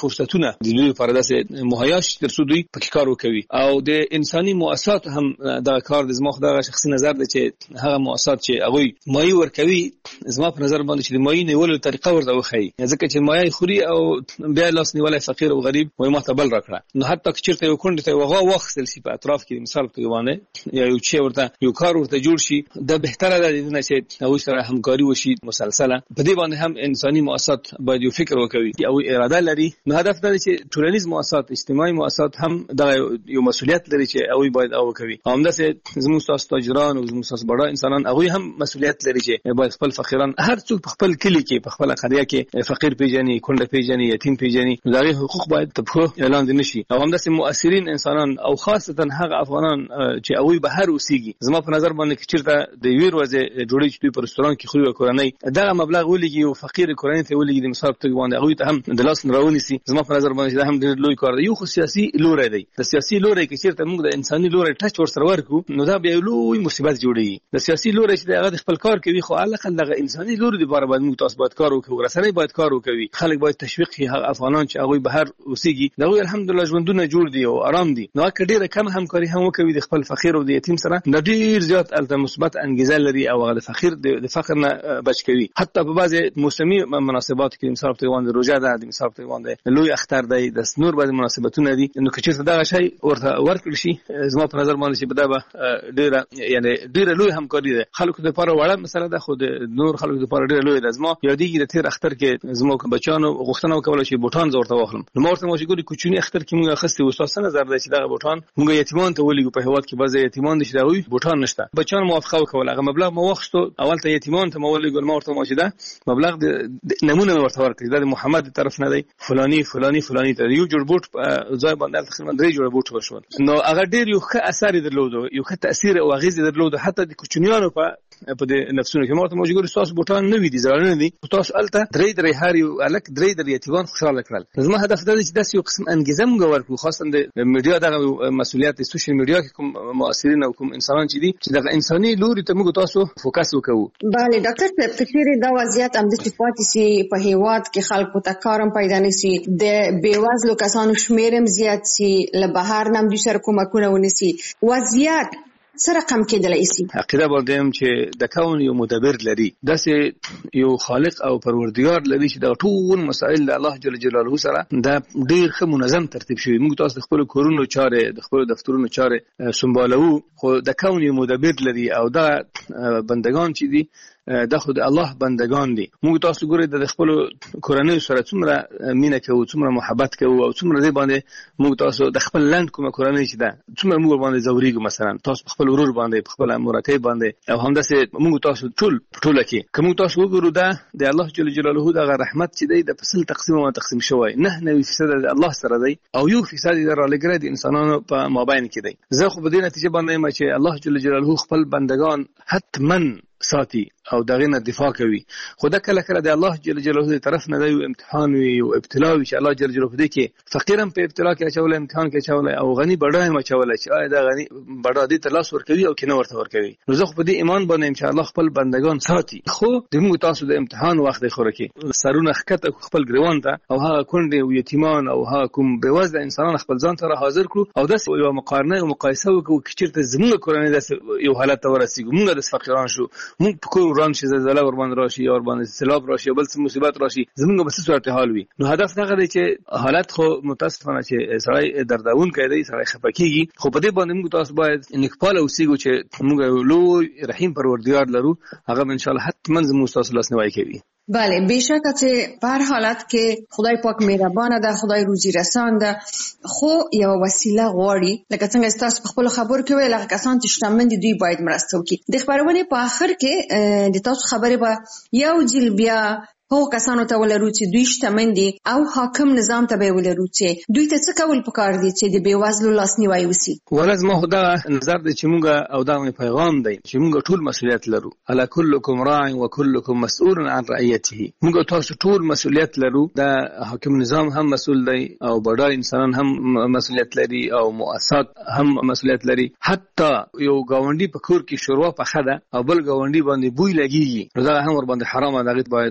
فرصتونه د دوی لپاره داسې مهیا شي تر څو دوی پکې کار وکوي. او د انساني مؤسسات هم دا کار د زما خدای شخصي نظر دی چې هغه مؤسسات چې هغه مایي ورکوي زما په نظر باندې چې د مایي نیولو طریقه ورته وخی، ځکه چې مایي خوري او بیا لاس نیولای فقیر او غریب وای ما ته بل راکړه. نو حتی که چیرته یو کونډه ته وغه واخستل شي په اطراف کې مثال په وانه یا یو چې ورته یو کار ورته جوړ شي، د بهتره ده نه چې او سره همکاري وشي مسلسله. په دې باندې هم انساني مؤسسات باید یو فکر وکوي او اراده لري. نو هدف دا دی چې ټولنیز مؤسسات اجتماعي مؤسسات هم دا یو مسؤلیت لري چې او باید او کوي. همداسې زموږ تاسو تاجران او زموږ تاسو بڑا انسانان هغه هم مسؤلیت لري چې باید خپل فقیران هر څوک په خپل کلی کې په خپل قريه کې فقیر پیژني، کونډه پیژني، یتیم پیژني، دغه حقوق باید په اعلان دي نشي. او همداسې مؤثرین انسانان او خاصتا هغه افغانان چې هغه بهر اوسېږي زما په نظر باندې چیرته د ویر وځي جوړی چې په رستوران کې خو یو کورنۍ دغه مبلغ ولګي او فقیر کورنۍ ته ولګي د مثال په باندې هغه ته هم د لاس راونی سي. زما په نظر باندې دا هم ډېر لوی کار دی. یو خو سیاسي لوري دی، د سیاسي لوري کې چیرته موږ د انساني لوري ټچ ورسره ورکو نو دا بیا لوی مصیبت جوړي. د سیاسي لوري چې هغه خپل کار کوي خو علاقه دغه انساني لوري لپاره باید موږ تاسو باید کار وکړو، رسنۍ باید کار وکړي، خلک باید تشویق شي. هغه افغانان چې هغه بهر اوسېږي دغه الحمدلله ژوندونه جوړ دي او آرام دي. نو که ډیره کم همکاري هم وکوي د خپل فقیر او د یتیم سره د ډیر زیات الته مثبت انګیزه لري او د فقیر د فقر نه بچ کوي. حتی په بعضي موسمي مناسبات کې مثال په توګه روزه ده، د مثال په توګه لوی اختر دی، د نور بعضي مناسبتونه دي. نو که چیرته دا شی ورته ورکړل شي زما په نظر باندې چې بده به ډیره یعنی ډیره لوی همکاري ده. خلکو لپاره وړه مسله ده خو د نور خلکو لپاره ډیره لوی ده. زما یادېږي د تیر اختر کې زما بچانو غوښتنه وکړه چې بوټان زورته واخلم. نو مورته مو چې ګوري کوچنی اختر کې موږ اخستي استاد نظر دی چې دا بوټان موږ یتیمان ته ولګو. په هواد کې بعضي یتیمان دي چې دا بوټان نشته، بچان موافقه وکړه. هغه مبلغ مو واخستو اول ته یتیمان ته مو ولګو. مورته مو چې دا مبلغ د نمونه ورته ورکړي دا د محمد طرف نه دی، فلانی فلانی فلانی ته یو جوړ بوټ ځای باندې تقریبا 3 جوړ بوټ وشول. نو هغه ډیر یو ښه اثر درلود، یو ښه تاثیر او اغیز درلود حتی د کوچنیانو په د نفسونو کې. مورته مو چې ګوري تاسو بوټان نه وي دي زړه نه دي، تاسو الته 3 هر یو الک 3 یتیمان خوشاله کړل. زما هدف دا دی چې داسې یو قسم انګیزه موږ ورکو، خاصه د میډیا دغه مسؤلیت د سوشل میډیا کې کوم مؤثرین او کوم انسانان چې دي چې دغه انساني لوري ته موږ تاسو فوکس وکړو. بله ډاکټر صاحب کثیر دا وضعیت هم د صفات سي په هیواد کې خلکو ته کارم پیدا نشي، د بیوازلو کسانو شمیرم زیات سي، له بهر نم د سر کومکونه ونسي، وضعیت سره کم کېدلای شي. عقیده باندې چې د کون یو مدبر لري، داسې یو خالق او پروردگار لري چې د ټول مسائل د الله جل جلاله سره دا ډیر ښه منظم ترتیب شوی. موږ تاسو خپل کورونو چارې د خپل دفترونو چارې سمبالو، خو د کون یو مدبر لري او دا بندگان چې دي دا خو د الله بندگان دي. موږ تاسو ګورئ د خپل کورنۍ سره څومره مینه کوو، څومره محبت کوو او څومره دې باندې موږ تاسو د خپل لاند کومه کورنۍ چې ده څومره موږ باندې زوريګو. مثلا تاسو خپل ورور باندې خپل مرکه باندې او همداسې موږ تاسو ټول کې کوم تاسو وګورو دا د الله جل جلاله د رحمت چې دی د فصل تقسیم او تقسیم شوی 9% د الله سره دی او 1% د رالګره د انسانانو په مابین کې دی. زه خو په دې نتیجه باندې ما چې الله جل جلاله خپل بندگان حتمن ساتي او دغه نه دفاع کوي. خو دا کله کله د الله جل جلاله طرف نه دی امتحان وي او ابتلا وي چې الله جل جلاله دې کې فقیرم په ابتلا کې اچول، امتحان کې اچول او غني بډای ما اچول چې آیا دا غني بډا دې تلاش ور کوي او کنه ورته ور کوي. نو زه خو په دې ایمان باندې ان شاء الله خپل بندگان ساتي. خو د موږ تاسو د امتحان وخت دی خوره کې سرونه خکته خپل ګریوان ته او هغه کونډې او یتیمان او هغه کوم بېوزله انسانان خپل ځان ته حاضر کړو او داس یو مقارنه او مقایسه وکړو چې چیرته زموږ کورنۍ داس یو حالت ته ورسیږو، موږ د فقیران شو، موږ په کور وران شي، زلزلہ ور باندې راشي یا ور باندې سیلاب راشي بل څه مصیبت راشي، زموږ به څه صورت حال وي. نو هدف دا دی چې حالت خو متاسفانه چې سړی دردون کوي، سړی خپکیږي، خو په دې باندې موږ تاسو باید نکپال اوسېږو چې موږ لوی رحیم پروردگار لرو، هغه ان شاء الله حتما زموږ تاسو لاس نیوي کوي. بله بیشکه چې په هر حالت کې خدای پاک مهربانه ده، خدای روزي رسان ده، خو یو وسیله غواړي. لکه څنګه تاسو په خپل خبرو کې ویل هغه کسان چې شتمن دي دوی باید مرسته وکړي. د خبرونه په اخر کې د تاسو خبره به یو ځل بیا هو کسانو ته ولرو چې دوی شتمن دي او حاکم نظام ته به ولرو چې دوی ته څه کول پکار دي چې د بیوازلو لاسنیوي وسی. ولازم خدا نظر دي چې موږ او دا پیغام دی چې موږ ټول مسؤلیت لرو. الا كلكم راع وكلكم مسؤول عن رعيته. موږ تاسو ټول مسؤلیت لرو. دا حاکم نظام هم مسؤل دی او بډای انسانان هم مسؤلیت لري او مؤسسات هم مسؤلیت لري. حتی یو گاونډي په کور کې شوروا پخه ده او بل گاونډي باندې بوی لګيږي، دا هم ور باندې حرامه. دغه باید گاونډي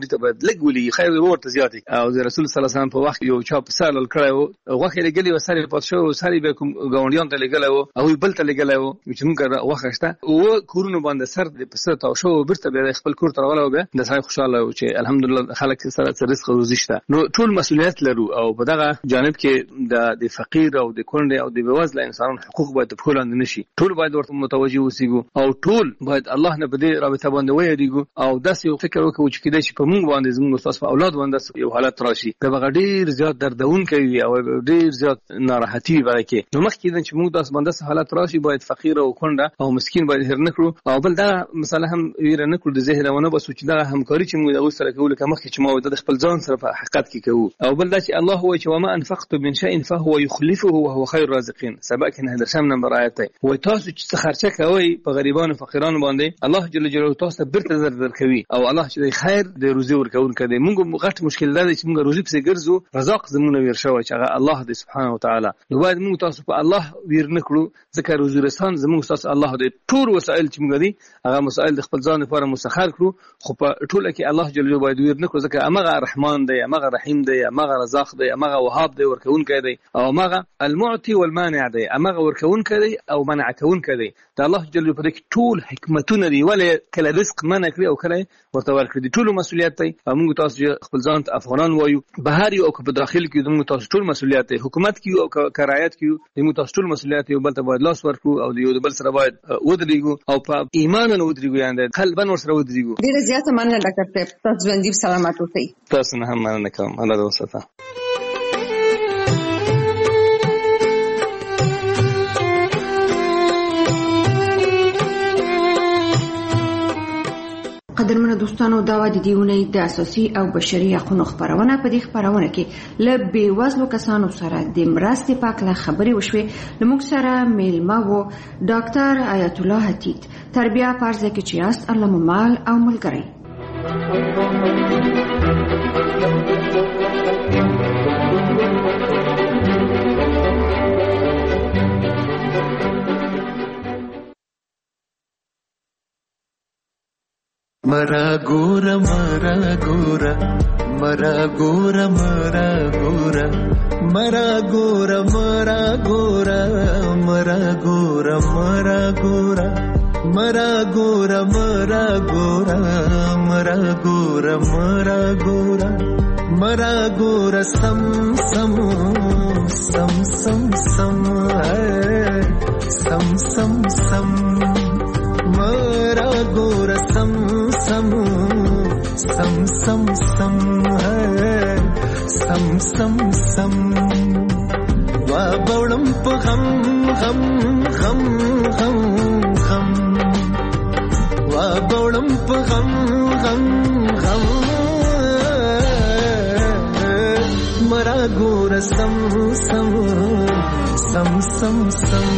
ته باید لږ ولي خیر ورته زیاتې او د رسول صلی الله علیه وسلم په وخت یو چا په سال کړی و غوښه لګلې و ساري پات شو ساري به کوم ګاونډیان ته لګلې و او بل ته لګلې و چې موږ غوښه شته او کورونو باندې سر د پسته تاو شو برته به خپل کور ته راغله و به د سړی خوشاله و چې الحمدلله خلک سره رزق او روزي شته نو ټول مسؤلیت لرو او په دغه جانب کې د فقیر او د کونډې او د بېوزله انسانانو حقوق باید په لاندې نشي ټول باید ورته متوجه اوسېږو او ټول باید الله نه په دې رابطه باندې ویریږو او داسې یو فکر وکړو چې کېدای شي په موږ باندې زموږ استاد په اولاد باندې یو حالت راشي دا به ډېر زیات دردونکی وي او ډېر زیات ناراحتي وي بلکې نو مخکې چې موږ داس باندې حالت راشي باید فقیر او کونډه او مسکین باید هر نه کړو او بل دا مثلا هم ویره نه کړو د ذهن ونه بس چې دا همکاري چې موږ د سره کوو لکه مخکې چې ما د خپل ځان سره په حقیقت کې کوو او بل دا چې الله هو چې وما انفقت من شيء فهو يخلفه وهو خير الرازقين سبق نه درشم نمبر آیت وي تاسو چې خرچه کوي په غریبانو فقیرانو باندې الله جل جلاله تاسو برته در کوي او الله چې خیر د روزي ورکون کړي موږ غټ مشکل ده چې موږ روزي په ګرځو رزاق زمونه وير شوی چې الله دې سبحانه وتعالى نو باید موږ تاسو په الله وير نکړو ځکه روزي رسان زموږ تاسو الله دې ټول وسایل چې موږ دي هغه مسائل د خپل ځان لپاره مسخر کړو خو په ټوله کې الله جل جلاله باید وير نکړو ځکه امغه رحمان دی امغه رحیم دی امغه رزاق دی امغه وهاب دی ورکون کړي او امغه المعطي والمانع دی امغه ورکون کړي او منع کون کړي دا الله جل جلاله په دې ټول حکمتونه دی ولې کله رزق منع کړی او کله ورته ورکړي ټول مسؤلیت دی موږ تاسو خپل ځان ته افغانان وایو بهر او په داخل کې موږ تاسو ټول مسؤلیت دی حکومت کې او کرایت کې موږ تاسو ټول مسؤلیت یو بل ته باید لاس ورکړو او یو بل سره باید ودرېږو او په ایمان نه ودرېږو یعنی قلبا ور سره ودرېږو ډیره زیاته مننه ډاکټر صاحب تاسو ژوندۍ سلامات اوسئ تاسو نه هم مننه کوم الله دې وساته قدرمنو دوستانو دا و د دیونې د اساسي او بشري حقوقو خبرونه په دې خبرونه کې ل بیوزلو کسانو سره د مرستې په اړه خبرې وشوې لموږ سره میلمه وو ډاکټر آیت الله حتیت تربیه پارځه کې چې است الله مال او ملګری मरा गोरा मरा गोरा मरा गोरा मरा गोरा मरा गोरा मरा गोरा मरा गोरा मरा गोरा मरा गोरा मरा गोरा मरा गोरा मरा गोरा मरा गोरा सम सम सम सम सम सम सम सम मरा गोरा सम सम सम सम सम सम सम सम वा बौड़म प गम गम गम गम गम वा बौड़म प गम गम गम मरा गोर सम सम सम सम सम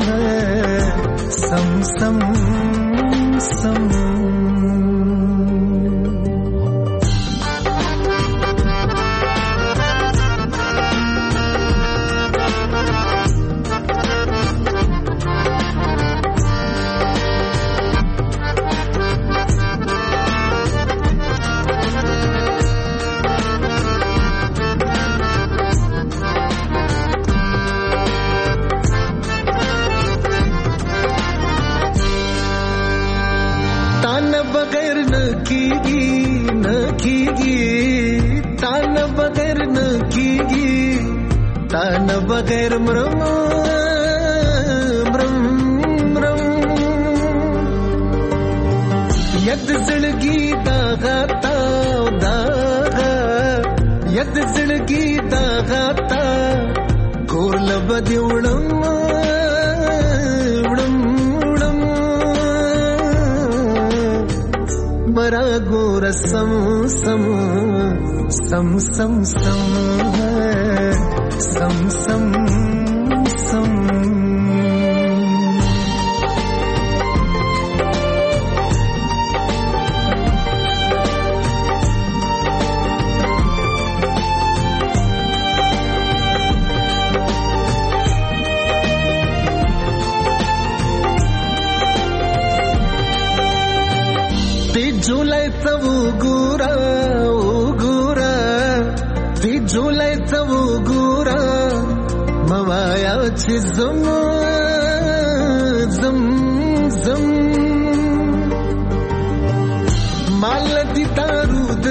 सम सम सम बगैर मरम मरम मरम यद जिंदगी दागा ताव दागा यद जिंदगी दागा ता गोर लबद उड़म उड़म उड़म मरा गोर सम सम सम सम सम सम सम सम جولای ته وګوره وګوره دی جولای ته وګوره موایا چې زم زم زم مال دي دارو د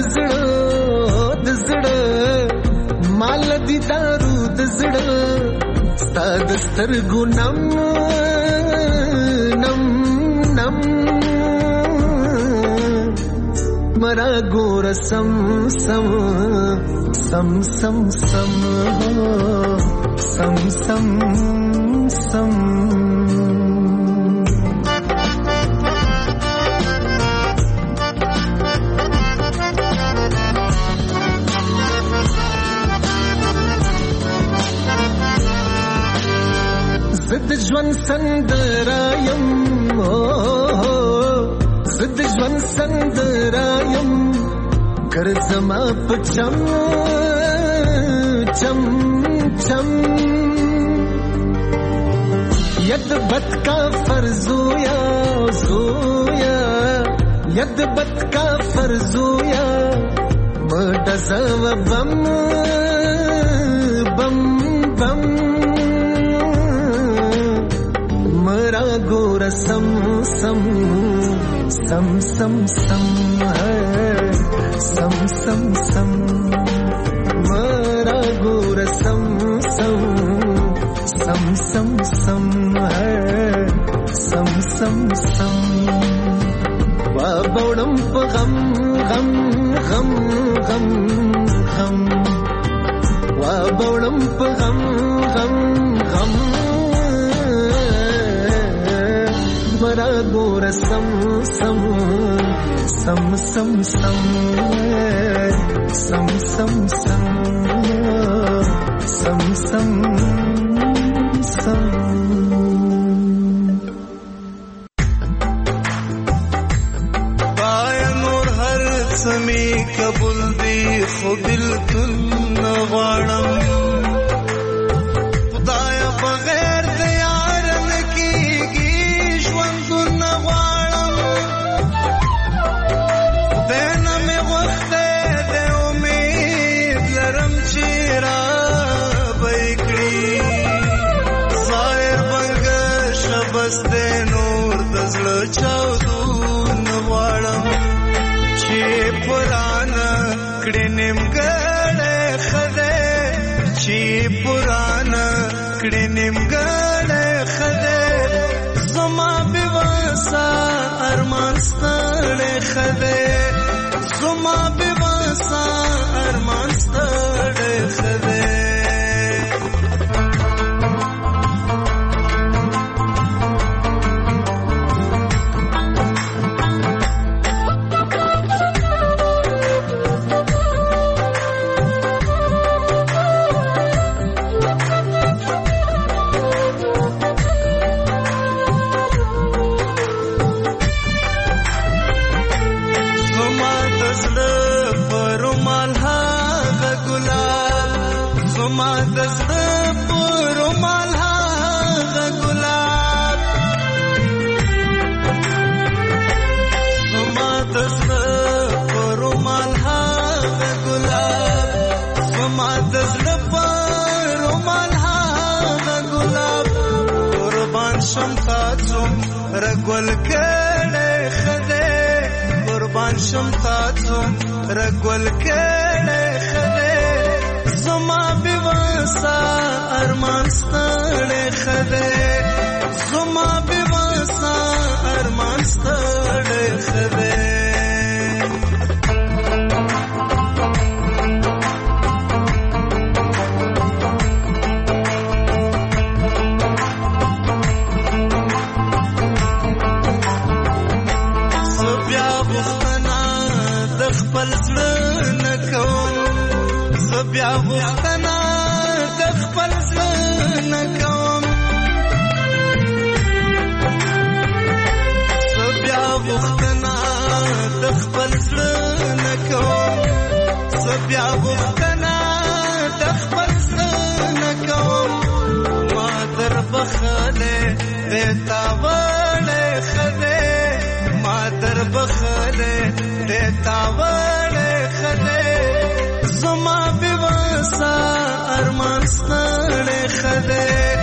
زړه مال دي دارو د زړه ستاد سترګو نم نم نم مرا ګور سم سم سم سم سم سم سم سم زد ژوند سندرایم زد ژوند سندرایم ګرځما پچم چم چم ید بد کا فرزویا زویا ید بد کا فرزویا مدزو بم بم بم مرا ګور سم سم سم سم سم سم سم سم مرا ګور سم سم سم سم سم سم سم سم وا بوړم په غم غم غم غم غم وا بوړم په غم غم غم مرا ګور سم سم سم سم سم سم سم سم سم سم سم پایا نور هر سمی قبول دی خو بالکل نغواړم خدایا بغیر د یار نکیږي ژوند نغواړم دنه مې وخت د امید لرم چې را بېکړي ظاهر بنګ شبس د نور د زړه چاودو نغواړم چې پرانا کړي نیمګړې خدای چې پرانا کړي نیمګړې خدای زما بېواسه ارمان ستړی خدای زما بېواسه ارمان ستړی خدای زما د زړه پر رومال هغه ګلاب زما د زړه پر رومال هغه ګلاب زما د زړه پر رومال هغه ګلاب قربان شم تاسو رګول کړه خدای قربان شم تاسو رګول کړه خدای زما بېواسه ارمان ستړی خدای زما بېواسه ارمان ستړی خدای زه بیا غوښتنه د خپل زړه نه کوم زه بیا غوښتنه د خپل زړه نه کوم زه بیا غوښتنه د خپل زړه نه کوم زه بیا غوښتنه د خپل زړه نه کوم ما در بخلې بې تاوانه خدای ما در بخلې دیتا وړې خدای زما بې وسه ارمان ستړې خدای